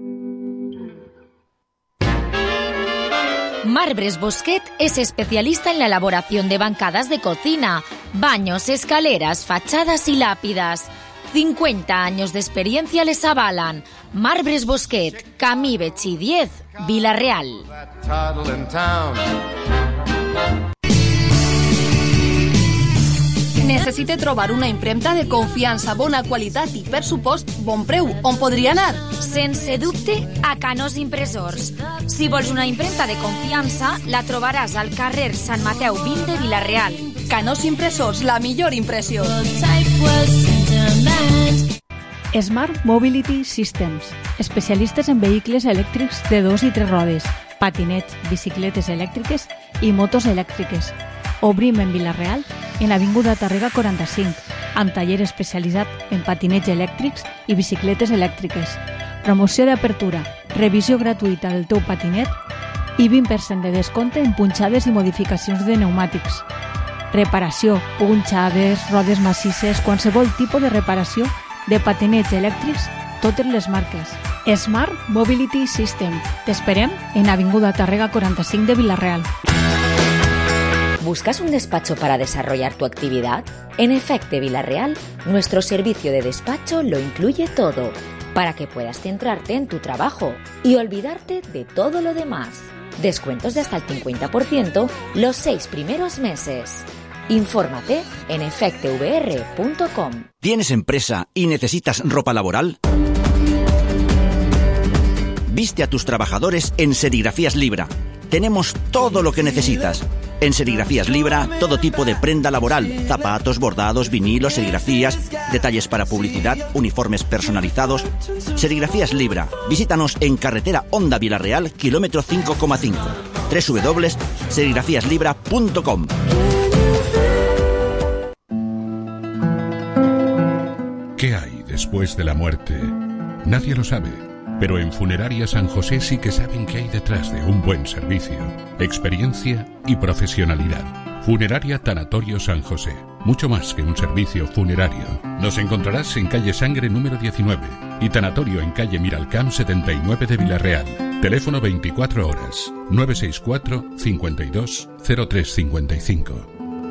Marbres Bosquet es especialista en la elaboración de bancadas de cocina, baños, escaleras, fachadas y lápidas. cincuenta años de experiencia les avalan. Marbres Bosquet, Camí Betxí diez, Vila-real. Necessite trobar una impremta de confiança, bona qualitat i, per supost, bon preu. On podria anar? Sense dubte, a Canós Impressors. Si vols una impremta de confiança, la trobaràs al carrer Sant Mateu vint de Vila-real. Canós Impressors, la millor impressió. Smart Mobility Systems, especialistes en vehicles elèctrics de dos i tres rodes, patinets, bicicletes elèctriques i motos elèctriques. Obrim en Vila-real, en Avinguda Tàrrega quaranta-cinc, amb taller especialitzat en patinets elèctrics i bicicletes elèctriques. Promoció d'apertura, revisió gratuïta del teu patinet i vint per cent de descompte en punxades i modificacions de pneumàtics. Reparació, punxades, rodes massisses, qualsevol tipus de reparació de patinets elèctrics, totes les marques. Smart Mobility System. T'esperem en Avinguda Tàrrega quaranta-cinc de Vila-real. ¿Buscas un despacho para desarrollar tu actividad? En Efecte Vila-real, nuestro servicio de despacho lo incluye todo, para que puedas centrarte en tu trabajo y olvidarte de todo lo demás. Descuentos de hasta el cincuenta por ciento los seis primeros meses. Infórmate en efecte v r punto com. ¿Tienes empresa y necesitas ropa laboral? Viste a tus trabajadores en Serigrafías Libra. Tenemos todo lo que necesitas. En Serigrafías Libra, todo tipo de prenda laboral, zapatos, bordados, vinilos, serigrafías, detalles para publicidad, uniformes personalizados. Serigrafías Libra. Visítanos en carretera Honda Vila-real, kilómetro cinco coma cinco. doble u doble u doble u punto serigrafías libra punto com. ¿Qué hay después de la muerte? Nadie lo sabe. Pero en Funeraria San José sí que saben qué hay detrás de un buen servicio, experiencia y profesionalidad. Funeraria Tanatorio San José, mucho más que un servicio funerario. Nos encontrarás en calle Sangre número diecinueve y Tanatorio en calle Miralcamp setenta y nueve de Vila-real. Teléfono veinticuatro horas, nueve seis cuatro, cincuenta y dos, cero tres cincuenta y cinco.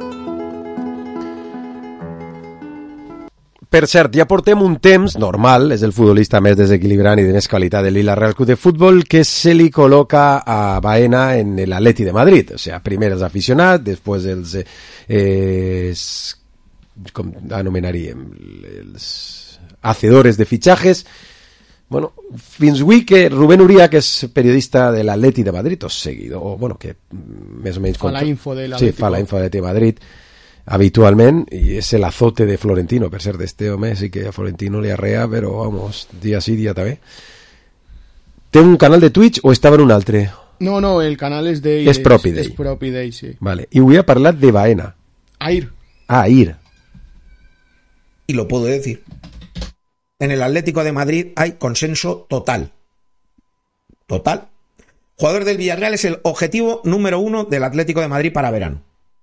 Per cert, ja portem un temps normal, és el futbolista més desequilibrant i de més qualitat del Vila-real Club de Futbol, que se li col·loca a Baena en l'Atleti de Madrid. O sigui, primer els aficionats, després els, eh, com anomenaríem, els hacedores de fitxajes. Bueno, fins avui que Rubén Uría, que és periodista de l'Atleti de Madrid, o seguidor, o bueno, que més o menys... Fa la info de l'Atleti. Sí, fa la info de l'Atleti de Madrid, habitualment, i és el azote de Florentino. Per cert, este home sí que a Florentino li arrea, però vamos, dia sí, dia també. Té un canal de Twitch o estava en un altre? No, no, el canal és d'ell. És propi d'ell. És propi d'ell, sí. Vale. I avui ha parlat de Baena. Air. Ah, Air. Y lo puedo decir. En el Atlético de Madrid hay consenso total. Total. Jugador del Villarreal es el objetivo número uno del Atlético de Madrid para verano.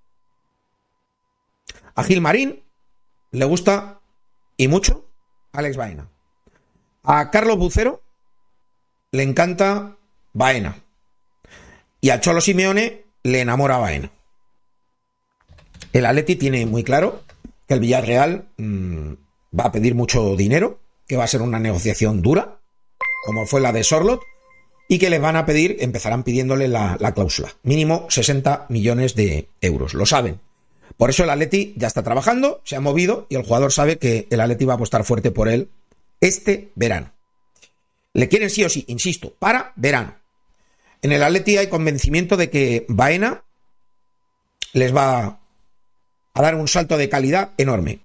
A Gil Marín le gusta y mucho Alex Baena. A Carlos Bucero le encanta Baena. Y a Cholo Simeone le enamora Baena. El Atleti tiene muy claro que el Villarreal mmm, va a pedir mucho dinero, que va a ser una negociación dura, como fue la de Sorlot, y que les van a pedir, empezarán pidiéndole la, la cláusula. Mínimo sesenta millones de euros. Lo saben. Por eso el Atleti ya está trabajando, se ha movido y el jugador sabe que el Atleti va a apostar fuerte por él este verano. Le quieren sí o sí, insisto, para verano. En el Atleti hay convencimiento de que Baena les va a dar un salto de calidad enorme.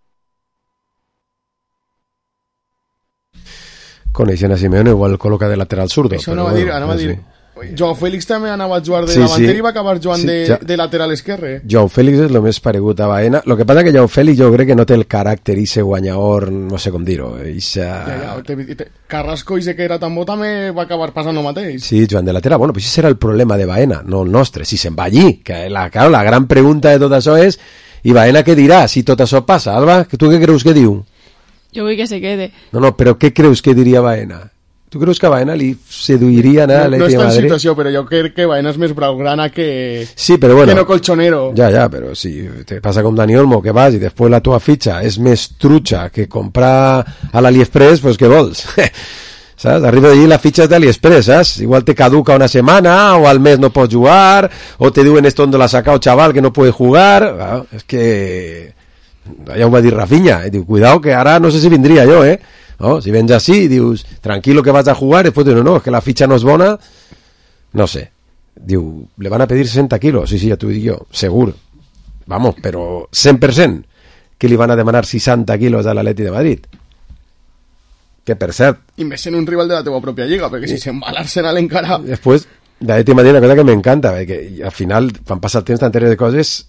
Coneixent a Simeone, igual col·loca de lateral zurdo. Això però anava bueno, a dir, anava a dir. sí. Joao Félix també anava a jugar de Sí, davanter sí. i va acabar jugant Sí, de, ja. de lateral esquerre. Joao Félix és el més paregut a Baena. Lo que passa que Joao Félix jo crec que no té el caràcter ise guanyador, no sé com dir-ho. Ixa... Ja, ja, te, te, Carrasco i que era tan bo també va acabar passant el mateix. Sí, Joan de lateral. Bueno, pues ese era el problema de Baena, no el nostre. Si se'n va allí, que la, claro, la gran pregunta de tot això és i Baena què dirà si tot això passa? Alba, tu què creus que diu? Jo vull que se quede. No, no, però què creus que diria Baena? Tu creus que a Baena li seduiria anar a No, no l'Atleti de està en Madrid? situació, però jo crec que Baena és més blaugrana que, Sí, però bueno, que no colchonero. Ja, ja, però si te passa com Dani Olmo, que vas i després la tua fitxa és més trucha que comprar a l'AliExpress, pues què vols? Saps? Arriba d'allí la fitxa és d'AliExpress, saps? Igual te caduca una setmana, o al mes no pots jugar, o te diuen esto donde la ha sacado chaval que no puede jugar. Claro, és que... Ja ho va dir Rafinha, eh? Diu, cuidado que ara no sé si vindria jo, eh? No? Si vens així, dius, tranquilo que vas a jugar, després dius, no, no, és que la fitxa no és bona, no sé. Diu, le van a pedir sesenta kilos, sí, sí, ja t'ho dic jo, segur. Vamos, però cent per cent que li van a demanar seixanta kilos a l'Atleti de Madrid. Que per cert... I més en un rival de la teva pròpia lliga, perquè si se'n va a l'Arsenal encara... Després, l'Atleti de Madrid, una cosa que m'encanta, perquè al final, quan passa el temps, t'enteres de coses,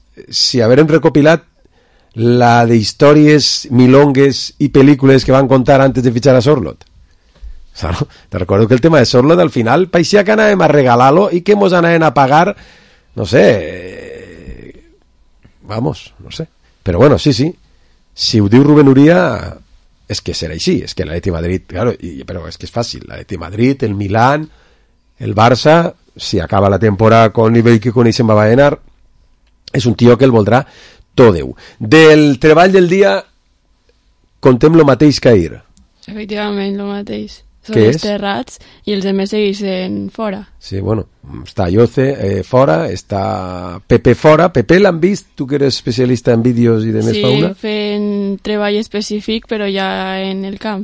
si haver recopilat la de històries, milongues i pel·lícules que van contar antes de fichar a Sorloth. O sea, ¿no? Te recuerdo que el tema de Sorloth al final parecía que anàvem a regalar-lo i que mos anàvem a pagar, no sé, eh, vamos, no sé. Però bueno, sí, sí, si ho diu Rubén Uría, és que serà així, és que l'Atleti Madrid, claro, i, però és que és fàcil, l'Atleti Madrid, el Milán, el Barça, si acaba la temporada con el nivell que coneixem a Baenar, és un tio que el voldrà tot Déu. Del treball del dia contem lo mateix que ahir. Efectivament, lo mateix. Són Què els és? terrats i els demés segueixen fora. Sí, bueno, està Yoce eh, fora, està Pepe fora. Pepe l'han vist, tu que eres especialista en vídeos i de més Sí, fauna? fent treball específic, però ja en el camp.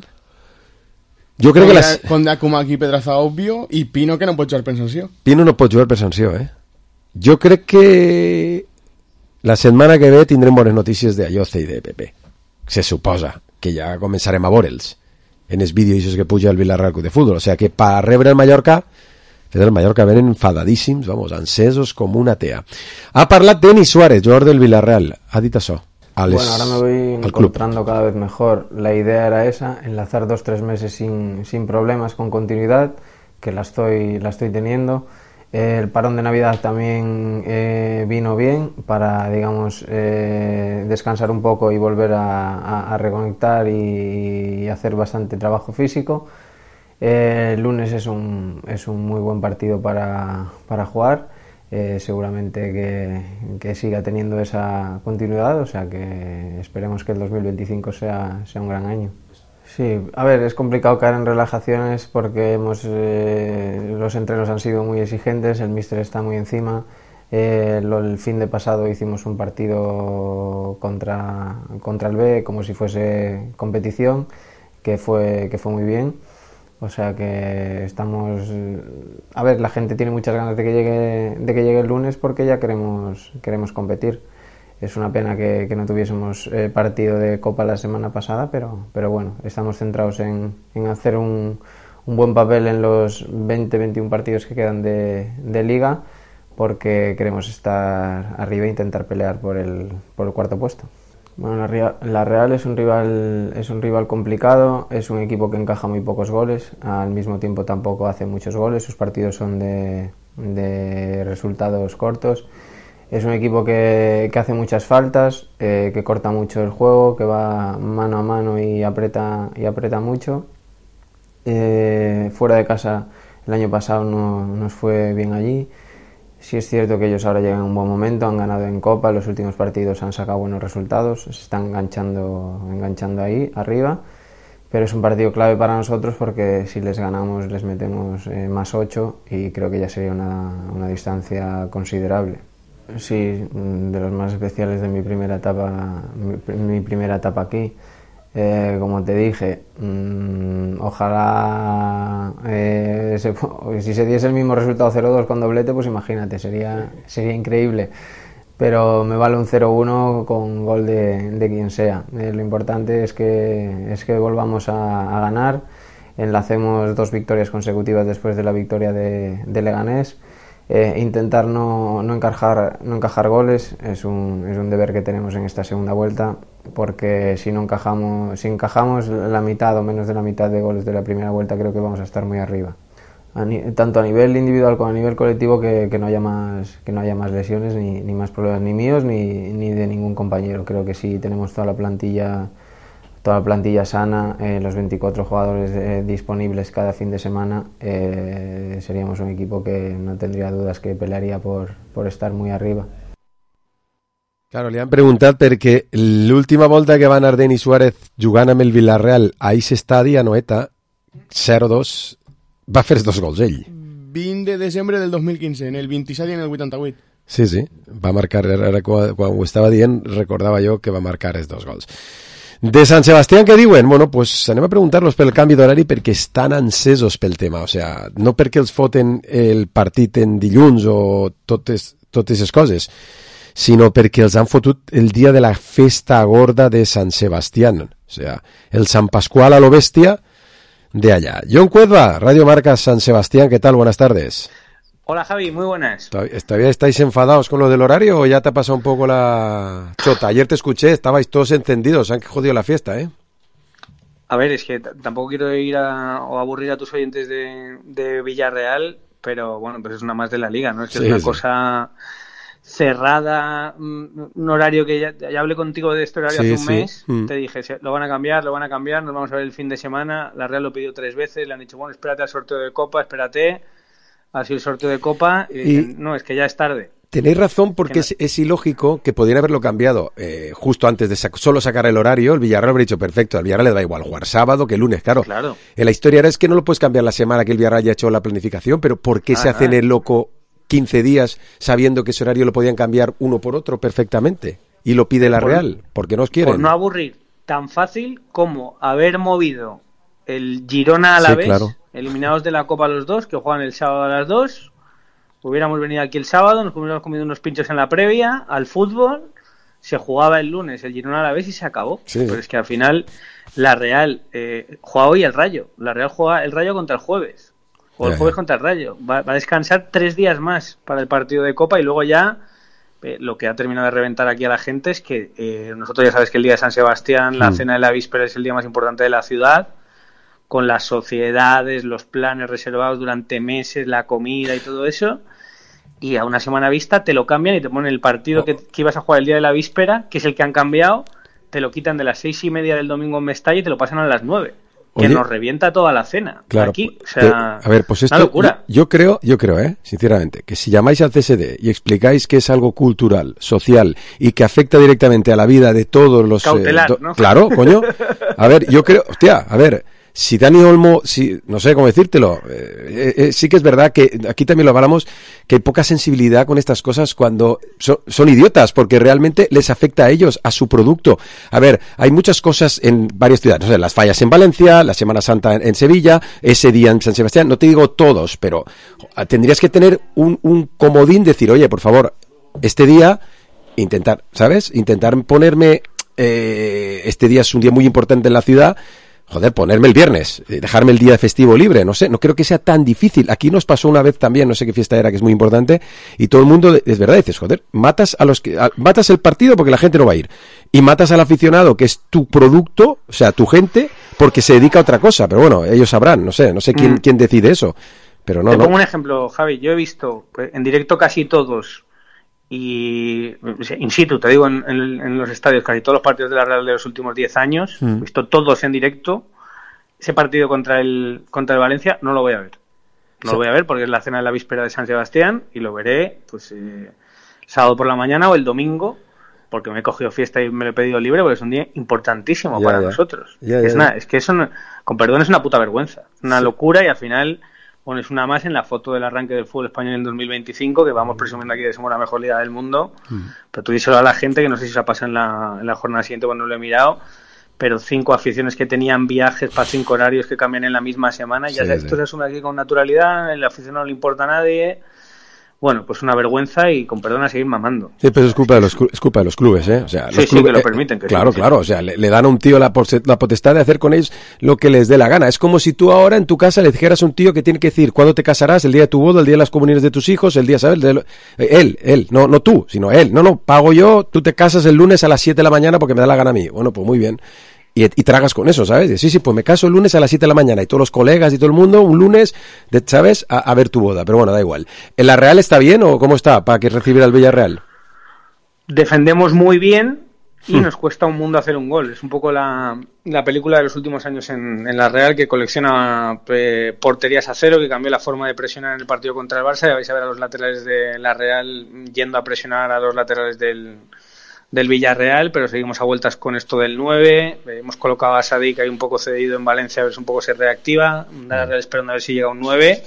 Jo crec que les... Con Dakumaki Pedraza obvio i Pino que no pot jugar per sanció. Pino no pot jugar per sanció, eh? Jo crec que la setmana que ve tindrem bones notícies de Ayoce i de Pepe. Se suposa que ja començarem a veure'ls en els vídeos que puja el Villarreal Club de Futbol. O sea que per rebre el Mallorca, el Mallorca venen enfadadíssims, vamos, encesos com una tea. Ha parlat Denis Suárez, jugador del Villarreal. Ha dit això. A les, bueno, ahora me voy encontrando cada vez mejor. La idea era esa, enlazar dos tres meses sin, sin problemas, con continuidad, que la estoy, la estoy teniendo. El parón de Navidad también eh, vino bien para, digamos, eh, descansar un poco y volver a, a, a reconectar y, y hacer bastante trabajo físico. Eh, el lunes es un, es un muy buen partido para, para jugar. Eh, seguramente que, que siga teniendo esa continuidad, o sea que esperemos que el dos mil veinticinco sea, sea un gran año. Sí, a ver, es complicado caer en relajaciones porque hemos, eh, los entrenos han sido muy exigentes, el míster está muy encima. Eh, lo, el fin de pasado hicimos un partido contra, contra el B como si fuese competición, que fue, que fue muy bien. O sea que estamos... A ver, la gente tiene muchas ganas de que llegue, de que llegue el lunes porque ya queremos, queremos competir. Es una pena que, que no tuviésemos eh, partido de Copa la semana pasada, pero, pero bueno, estamos centrados en, en hacer un, un buen papel en los veinte veintiún partidos que quedan de, de Liga, porque queremos estar arriba e intentar pelear por el, por el cuarto puesto. Bueno, la Real, la Real es un rival es un rival complicado, es un equipo que encaja muy pocos goles, al mismo tiempo tampoco hace muchos goles, sus partidos son de, de resultados cortos. Es un equipo que, que hace muchas faltas, eh, que corta mucho el juego, que va mano a mano y aprieta, y aprieta mucho. Eh, fuera de casa el año pasado no nos fue bien allí. Sí es cierto que ellos ahora llegan en un buen momento, han ganado en Copa, los últimos partidos han sacado buenos resultados, se están enganchando, enganchando ahí arriba, pero es un partido clave para nosotros porque si les ganamos les metemos eh, más ocho y creo que ya sería una, una distancia considerable. Sí, de los más especiales de mi primera etapa, mi, mi primera etapa aquí. Eh, como te dije, mmm, ojalá eh, se, si se diese el mismo resultado cero dos con doblete, pues imagínate, sería, sería increíble. Pero me vale un cero uno con gol de, de quien sea. Eh, lo importante es que, es que volvamos a, a ganar, enlacemos dos victorias consecutivas después de la victoria de, de Leganés. Eh, intentar no, no, encajar, no encajar goles es un, es un deber que tenemos en esta segunda vuelta, porque si no encajamos, si encajamos la mitad o menos de la mitad de goles de la primera vuelta, creo que vamos a estar muy arriba, a ni, tanto a nivel individual como a nivel colectivo, que, que no haya más, que no haya más lesiones ni, ni más problemas, ni míos ni, ni de ningún compañero. Creo que si tenemos toda la plantilla toda la plantilla sana, eh, los veinticuatro jugadores eh, disponibles cada fin de semana, eh, seríamos un equipo que no tendría dudas que pelearía por, por estar muy arriba. Claro, li han preguntat perquè l'última volta que va anar Denis Suárez jugant amb el Villarreal a aquest estadi, a Noeta, zero dos, va fer els dos gols ell. vint de desembre del dos mil quinze, en el vint-i-set i en el vuitanta-vuit. Sí, sí, va marcar, ara quan, quan ho estava dient recordava jo que va marcar els dos gols. De Sant Sebastián, què diuen? Bueno, pues anem a preguntar-los pel canvi d'horari perquè estan encesos pel tema, o sea, no perquè els foten el partit en dilluns o totes totes les coses, sinó perquè els han fotut el dia de la festa gorda de Sant Sebastián, o sea, el Sant Pascual a lo bestia de allá. John Cuedva, Radio Marca San Sebastián, ¿qué tal? Buenas tardes. Hola Javi, muy buenas. ¿Todavía estáis enfadados con lo del horario o ya te ha pasado un poco la chota? Ayer te escuché, estabais todos encendidos, han jodido la fiesta, ¿eh? A ver, es que t- tampoco quiero ir a, o aburrir a tus oyentes de, de Villarreal, pero bueno, pues es una más de la liga, ¿no? Es que Sí, es una sí. cosa cerrada, un, un horario que ya, ya hablé contigo de este horario Sí, hace un sí. mes, Mm. te dije, "Se- lo van a cambiar, lo van a cambiar, nos vamos a ver el fin de semana", la Real lo pidió tres veces, le han dicho, bueno, espérate al sorteo de Copa, espérate, ha sido el sorteo de Copa, y, Y- dicen, no, es que ya es tarde. Tenéis razón porque Que no- es, es ilógico que podrían haberlo cambiado eh, justo antes de sac- solo sacar el horario. El Villarreal habría dicho, perfecto, al Villarreal le da igual jugar sábado que lunes, claro. Claro. Eh, la historia era es que no lo puedes cambiar la semana que el Villarreal ya ha hecho la planificación, pero ¿por qué se Ah, hacen ah. el loco quince días sabiendo que ese horario lo podían cambiar uno por otro perfectamente? Y lo pide la Por- Real, porque no os quieren. Por no aburrir, tan fácil como haber movido el Girona a la Sí, vez, claro. eliminados de la Copa los dos, que juegan el sábado a las dos, hubiéramos venido aquí el sábado, nos hubiéramos comido unos pinchos en la previa, al fútbol, se jugaba el lunes el Girona a la vez y se acabó. Sí. Pero es que al final la Real eh, juega hoy el Rayo, la Real juega el Rayo contra el jueves, o el Ya, jueves ya. contra el Rayo, va, va a descansar tres días más para el partido de Copa y luego ya... Eh, lo que ha terminado de reventar aquí a la gente es que eh, nosotros ya sabes que el día de San Sebastián, la Mm. cena de la víspera es el día más importante de la ciudad, con las sociedades, los planes reservados durante meses, la comida y todo eso, y a una semana vista te lo cambian y te ponen el partido que, que ibas a jugar el día de la víspera, que es el que han cambiado, te lo quitan de las seis y media del domingo en Mestalla y te lo pasan a las nueve. Que Oye. nos revienta toda la cena. Claro, Aquí, o te- sea, a ver, pues esto, una locura. Yo, yo creo, yo creo, eh, sinceramente, que si llamáis al C S D y explicáis que es algo cultural, social y que afecta directamente a la vida de todos los, eh, Cautelar, do- ¿no? claro, coño, a ver, yo creo, hostia, a ver, si Dani Olmo, si, no sé cómo decírtelo, eh, eh, eh, sí que es verdad que aquí también lo hablamos, que hay poca sensibilidad con estas cosas cuando so- son idiotas, porque realmente les afecta a ellos, a su producto. A ver, hay muchas cosas en varias ciudades, no sé, las fallas en Valencia, la Semana Santa en, en Sevilla, ese día en San Sebastián, no te digo todos, pero jo, tendrías que tener un, un comodín, decir, oye, por favor, este día, intentar, ¿sabes? Intentar ponerme, eh, este día es un día muy importante en la ciudad, joder, ponerme el viernes, eh, dejarme el día festivo libre, no sé, no creo que sea tan difícil. Aquí nos pasó una vez también, no sé qué fiesta era, que es muy importante, y todo el mundo, es verdad, dices, joder, matas a los que, a- matas el partido porque la gente no va a ir, y matas al aficionado, que es tu producto, o sea, tu gente, porque se dedica a otra cosa, pero bueno, ellos sabrán, no sé, no sé quién, Mm. quién decide eso, pero no, Te no. pongo un ejemplo, Javi. Yo he visto pues, en directo casi todos y o sea, in situ, te digo, en, en- en los estadios, casi todos los partidos de la Real de los últimos diez años. Mm. He visto todos en directo. Ese partido contra el contra el Valencia no lo voy a ver. No Sí. lo voy a ver porque es la cena de la víspera de San Sebastián y lo veré pues eh, sábado por la mañana o el domingo, porque me he cogido fiesta y me lo he pedido libre, porque es un día importantísimo Ya, para ya. nosotros. Ya, es, ya, una- ya. es que eso, no- con perdón, es una puta vergüenza. Es una Sí. locura y al final pones una más en la foto del arranque del fútbol español en dos mil veinticinco, que vamos presumiendo aquí de somos la mejor liga del mundo. Mm. Pero tú díselo a la gente, que no sé si se ha pasado en la, en la jornada siguiente cuando lo he mirado, pero cinco aficiones que tenían viajes para cinco horarios que cambian en la misma semana, ya Sí, se- sí. esto se asume aquí con naturalidad, el aficionado no le importa a nadie. Bueno, pues una vergüenza y con perdón a seguir mamando. Sí, pero es culpa de los, clu- es culpa de los clubes, ¿eh? O sea, Sí, los sí, clubes, que lo eh, permiten, que sí, claro, que sí. claro, o sea, le, le dan a un tío la, pose- la potestad de hacer con ellos lo que les dé la gana. Es como si tú ahora en tu casa le dijeras a un tío que tiene que decir cuándo te casarás, el día de tu boda, el día de las comuniones de tus hijos, el día, ¿sabes? El de lo- eh, él, él, no, no tú, sino él. No, no, pago yo, tú te casas el lunes a las siete de la mañana porque me da la gana a mí. Bueno, pues muy bien. Y, y tragas con eso, ¿sabes? Y, sí, sí, pues me caso el lunes a las siete de la mañana y todos los colegas y todo el mundo un lunes, de, ¿sabes? A, a ver tu boda. Pero bueno, da igual. ¿En la Real está bien o cómo está para que recibiera el Villarreal? Defendemos muy bien y Hmm. nos cuesta un mundo hacer un gol. Es un poco la, la película de los últimos años en, en la Real, que colecciona eh, porterías a cero, que cambió la forma de presionar en el partido contra el Barça. Ya vais a ver a los laterales de la Real yendo a presionar a los laterales del, del Villarreal, pero seguimos a vueltas con esto del nueve. Eh, hemos colocado a Sadik ahí un poco cedido en Valencia, a ver si un poco se reactiva. La Real esperando a ver si llega a un nueve.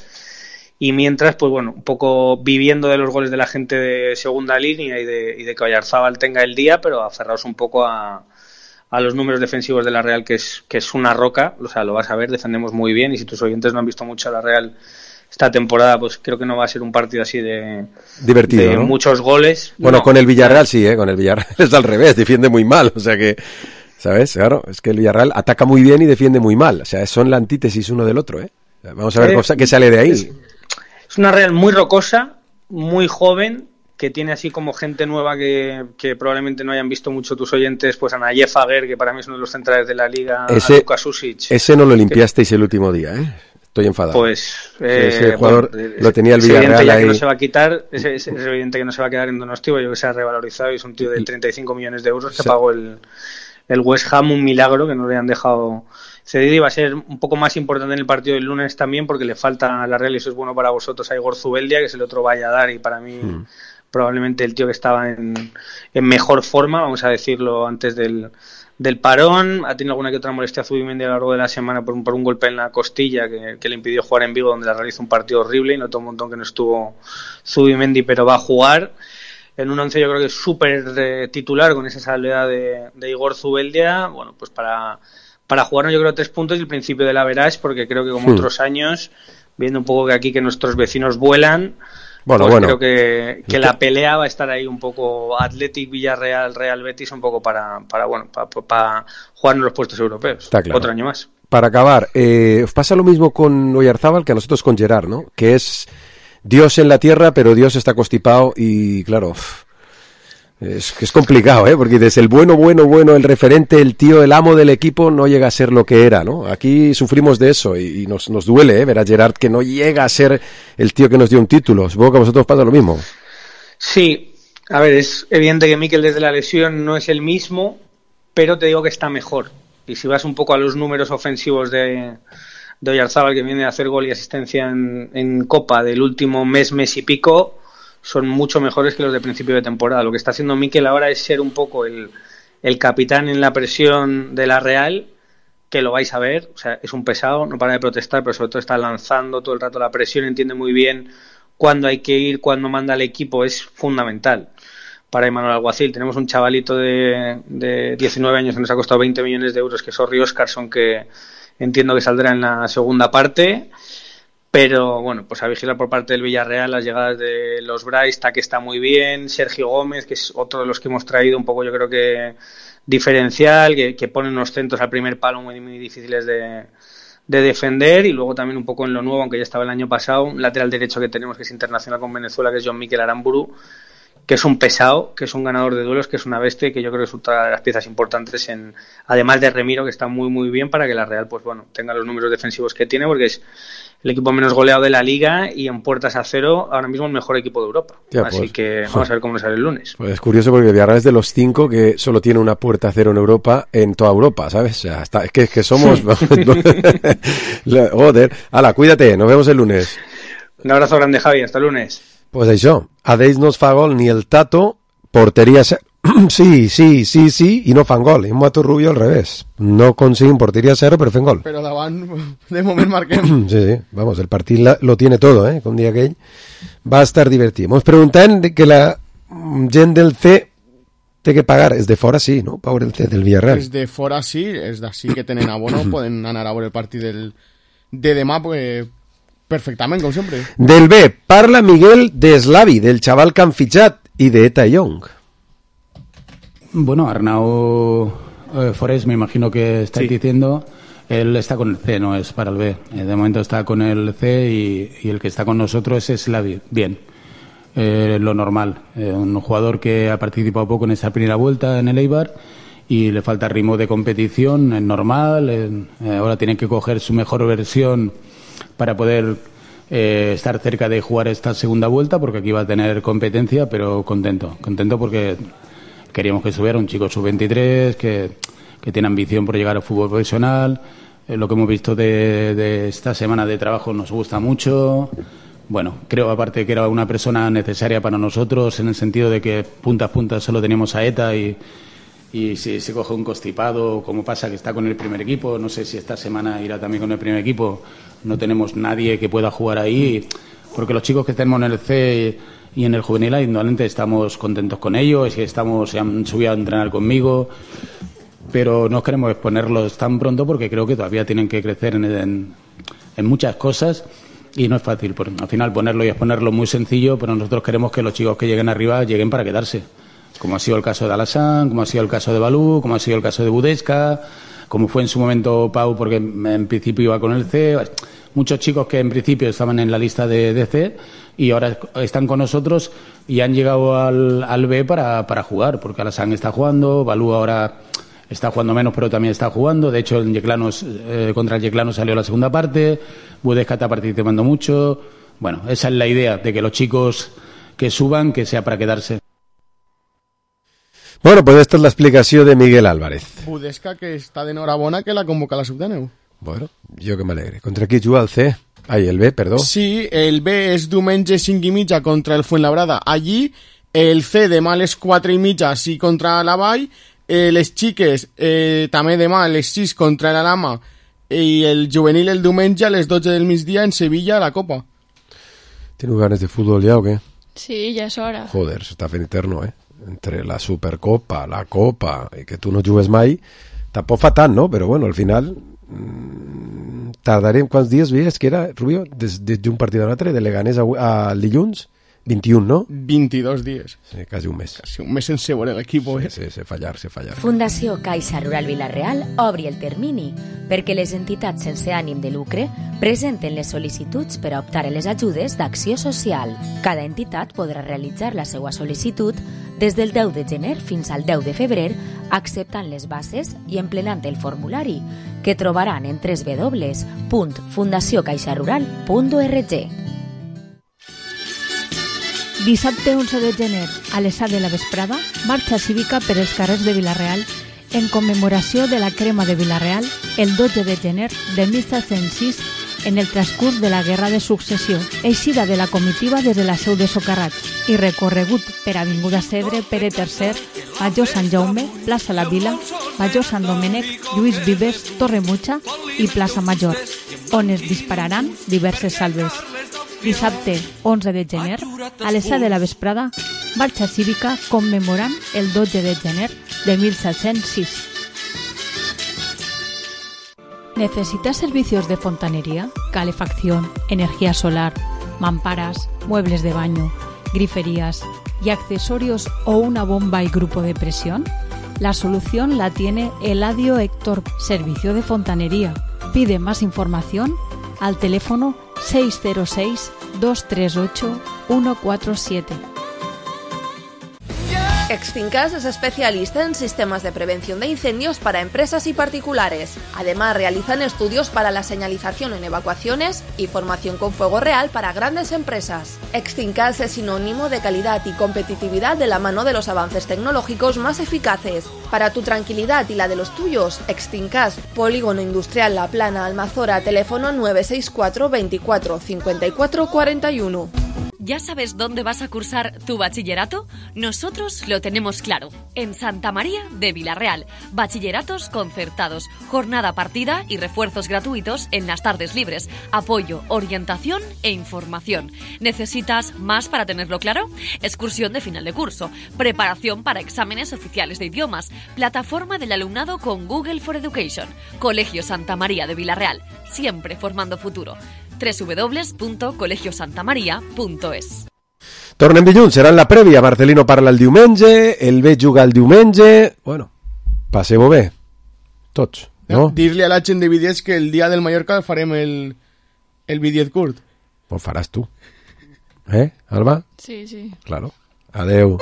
Y mientras, pues bueno, un poco viviendo de los goles de la gente de segunda línea y de, y de que Oyarzábal tenga el día, pero aferrados un poco a, a los números defensivos de la Real, que es, que es una roca. O sea, lo vas a ver, defendemos muy bien. Y si tus oyentes no han visto mucho a la Real esta temporada, pues creo que no va a ser un partido así de, Divertido, de ¿no? muchos goles. Bueno, No. con el Villarreal sí, ¿eh? Con el Villarreal es al revés, defiende muy mal, o sea que, ¿sabes? Claro, es que el Villarreal ataca muy bien y defiende muy mal, o sea, son la antítesis uno del otro, ¿eh? Vamos a ver Eh, cosa que sale de ahí. Es una Real muy rocosa, muy joven, que tiene así como gente nueva que, que probablemente no hayan visto mucho tus oyentes, pues a Nayef Aguer, que para mí es uno de los centrales de la liga, ese, a Luka Susic. Ese no lo limpiasteis que, el último día, ¿eh? Estoy enfadado. Pues eh, ese jugador bueno, lo tenía el es evidente Villarreal ya ahí. Que no se va a quitar, es, es, es evidente que no se va a quedar en Donostiba, yo que se ha revalorizado y es un tío de treinta y cinco millones de euros que sí. Pagó el, el West Ham, un milagro que no le han dejado cedido, y va a ser un poco más importante en el partido del lunes también porque le falta a la Real, y eso es bueno para vosotros, a Igor Zubeldia, que es el otro Valladar y para mí hmm. probablemente el tío que estaba en, en mejor forma, vamos a decirlo, antes del del parón. Ha tenido alguna que otra molestia a Zubimendi a lo largo de la semana por un, por un golpe en la costilla que, que le impidió jugar en Vigo, donde la realizó un partido horrible, y notó un montón que no estuvo Zubimendi, pero va a jugar en un once yo creo que es súper eh, titular, con esa salvedad de, de Igor Zubeldia, bueno, pues para, para jugarnos yo creo tres puntos y el principio de la verás, porque creo que como sí. otros años, viendo un poco que aquí que nuestros vecinos vuelan, Bueno, pues bueno. creo que, que la pelea va a estar ahí un poco Athletic, Villarreal, Real Betis, un poco para, para bueno, para, para jugarnos los puestos europeos. Está claro. Otro año más. Para acabar, eh, pasa lo mismo con Oyarzábal que a nosotros con Gerard, ¿no? Que es Dios en la tierra, pero Dios está constipado y, claro, es que es complicado, ¿eh? Porque desde el bueno, bueno, bueno, el referente, el tío, el amo del equipo, no llega a ser lo que era, ¿no? Aquí sufrimos de eso y, y nos, nos duele, ¿eh? Ver a Gerard que no llega a ser el tío que nos dio un título. Supongo que a vosotros pasa lo mismo. Sí, a ver, es evidente que Mikel desde la lesión no es el mismo, pero te digo que está mejor. Y si vas un poco a los números ofensivos de, de Oyarzábal, que viene a hacer gol y asistencia en, en Copa del último mes, mes y pico, son mucho mejores que los de principio de temporada. Lo que está haciendo Mikel ahora es ser un poco el, el capitán en la presión de la Real, que lo vais a ver, o sea, es un pesado, no para de protestar, pero sobre todo está lanzando todo el rato la presión, entiende muy bien cuándo hay que ir, cuándo manda el equipo, es fundamental para Emmanuel Alguacil. Tenemos un chavalito de, de diecinueve años que nos ha costado veinte millones de euros, que es Orri Óscarson, que entiendo que saldrá en la segunda parte. Pero bueno, pues a vigilar por parte del Villarreal las llegadas de los Brais, que está muy bien, Sergio Gómez, que es otro de los que hemos traído un poco, yo creo que diferencial, que, que pone unos centros al primer palo muy, muy difíciles de, de defender, y luego también un poco en lo nuevo, aunque ya estaba el año pasado, un lateral derecho que tenemos que es internacional con Venezuela, que es John Mikel Aramburu, que es un pesado, que es un ganador de duelos, que es una bestia, y que yo creo que es otra de las piezas importantes, en además de Remiro, que está muy muy bien para que la Real pues bueno tenga los números defensivos que tiene, porque es el equipo menos goleado de la Liga y en puertas a cero ahora mismo el mejor equipo de Europa. Ya, así pues, que vamos joder. a ver cómo nos sale el lunes. Pues es curioso porque Villarreal es de los cinco que solo tiene una puerta a cero en Europa, en toda Europa, ¿sabes? O sea, hasta, es, que, es que somos... Joder, hala, cuídate, nos vemos el lunes. Un abrazo grande, Javi, hasta el lunes. Pues això, a d'ells no es fa gol ni el Tato, porteria... Se... sí, sí, sí, sí, i no fan gol. I un Mato Rubio al revés. No consiguen porteria cero, però fent gol. Però davant, de moment marquem. Sí, sí, vamos, el partit la, lo tiene todo, ¿eh? Com dia aquell. Va a estar divertit. Ens preguntant que la gent del C té que pagar. És de fora, sí, no? Pagar el C del Villarreal. És de fora, sí. És d'ací que tenen abono. Poden anar a veure el partit del, de demà, pues... perfectament, com sempre. Del B, parla Miguel de Slavi, del chaval que han fichat, y de Eta Young. Bueno, Arnau eh, Forés, me imagino que estáis sí. diciendo, él está con el C, no es para el B. Eh, de momento está con el C y, y el que está con nosotros es Slavi. Bien, eh, lo normal. Eh, un jugador que ha participado poco en esa primera vuelta en el Eibar y le falta ritmo de competición, es normal. Eh, ahora tiene que coger su mejor versión para poder eh, estar cerca de jugar esta segunda vuelta, porque aquí va a tener competencia, pero contento, contento porque queríamos que estuviera un chico sub veintitrés, que, que tiene ambición por llegar al fútbol profesional. Eh, lo que hemos visto de, de esta semana de trabajo nos gusta mucho. Bueno, creo aparte que era una persona necesaria para nosotros, en el sentido de que punta a punta solo teníamos a Eta y, y si se coge un constipado, como pasa que está con el primer equipo, no sé si esta semana irá también con el primer equipo, no tenemos nadie que pueda jugar ahí, porque los chicos que tenemos en el C y en el juvenil, indudablemente estamos contentos con ellos, y estamos, se han subido a entrenar conmigo, pero no queremos exponerlos tan pronto porque creo que todavía tienen que crecer en, en, en muchas cosas y no es fácil. Por, al final ponerlo y exponerlo es muy sencillo, pero nosotros queremos que los chicos que lleguen arriba lleguen para quedarse, como ha sido el caso de Alassane, como ha sido el caso de Balú, como ha sido el caso de Budesca, como fue en su momento Pau, porque en principio iba con el C. muchos chicos que en principio estaban en la lista de D C y ahora están con nosotros y han llegado al, al B para, para jugar, porque Alassane está jugando, Balú ahora está jugando menos, pero también está jugando. De hecho, en Yeclanos, eh, contra el Yeclano salió la segunda parte, Budesca está participando mucho. Bueno, esa es la idea, de que los chicos que suban, que sea para quedarse. Bueno, pues esta es la explicación de Miguel Álvarez. Budesca, que està d'enhorabona que la convoca a la sub de neu. Bueno, jo que m'alegre. Contra qui juga el C? Ai, el B, perdó. Sí, el B és diumenge cinc i mitja contra el Fuenlabrada. Allí, el C demà a les quatre i mitja, sí, contra la Vall. Eh, les xiques, eh, també demà a les sis contra la Lama. I el juvenil el diumenge a les dotze del migdia en Sevilla a la Copa. ¿Tienes ganes de fútbol ya o qué? Sí, ya es hora. Joder, se està fent eterno, eh? Entre la Supercopa, la Copa i que tu no jugues mai, tampoc fa tant, no? Però bueno, al final mmm, tardarem quants dies veies que era, Rubio, des, des d'un partit a l'altre, de Leganés al dilluns? vint-i-un, no? vint-i-dos dies. Sí, quasi un mes. Quasi un mes sense veure l'equip, eh? Sí, sí, sí, fallar, sí, fallar. Fundació Caixa Rural Vila-real obri el termini perquè les entitats sense ànim de lucre presenten les sol·licituds per a optar a les ajudes d'acció social. Cada entitat podrà realitzar la seva sol·licitud des del deu de gener fins al deu de febrer, acceptant les bases i emplenant el formulari, que trobaran en w w w punt fundació caixa rural punt org. Dissabte onze de gener, a les set de la vesprada, marxa cívica per els carrers de Vila-real en commemoració de la crema de Vila-real el dotze de gener de mil set-cents sis en el transcurs de la Guerra de Successió, eixida de la comitiva des de la seu de Socarrats i recorregut per Avinguda Segre, Pere tercer, Major Sant Jaume, Plaça La Vila, Major Sant Domènec, Lluís Vives, Torre Mutxa i Plaça Major, on es dispararan diverses salves. Dissabte onze de gener, a les set de la vesprada, marxa cívica commemorant el dotze de gener de mil set-cents sis. ¿Necesitas servicios de fontanería, calefacción, energía solar, mamparas, muebles de baño, griferías y accesorios o una bomba y grupo de presión? La solución la tiene Eladio Héctor, Servicio de Fontanería. Pide más información al teléfono seis cero seis, dos tres ocho, uno cuatro siete. Extincas es especialista en sistemas de prevención de incendios para empresas y particulares. Además, realizan estudios para la señalización en evacuaciones y formación con fuego real para grandes empresas. Extincas es sinónimo de calidad y competitividad de la mano de los avances tecnológicos más eficaces. Para tu tranquilidad y la de los tuyos, Extincas, Polígono Industrial La Plana, Almazora, teléfono nueve seis cuatro, veinticuatro, cincuenta y cuatro, cuarenta y uno. ¿Ya sabes dónde vas a cursar tu bachillerato? Nosotros lo tenemos claro. En Santa María de Vila-real. Bachilleratos concertados, jornada partida y refuerzos gratuitos en las tardes libres. Apoyo, orientación e información. ¿Necesitas más para tenerlo claro? Excursión de final de curso. Preparación para exámenes oficiales de idiomas. Plataforma del alumnado con Google for Education. Colegio Santa María de Vila-real. Siempre formando futuro. w w w punto colegio santa maria punto es. Tornem dilluns, serà en la prèvia. Marcelino parla el diumenge, el B juga el diumenge. Bueno, passeu-ho bé. Tots, no? Dir-li a la gent de Vidiez que el dia del Mallorca farem el, el Vidiez curt. Ho faràs tu. Eh, Alba? Sí, sí. Claro. Adeu.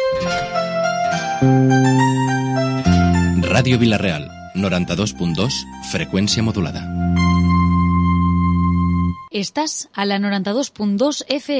Ràdio Vila-real, noranta-dos punt dos, freqüència modulada. Estás a la noranta-dos punt dos F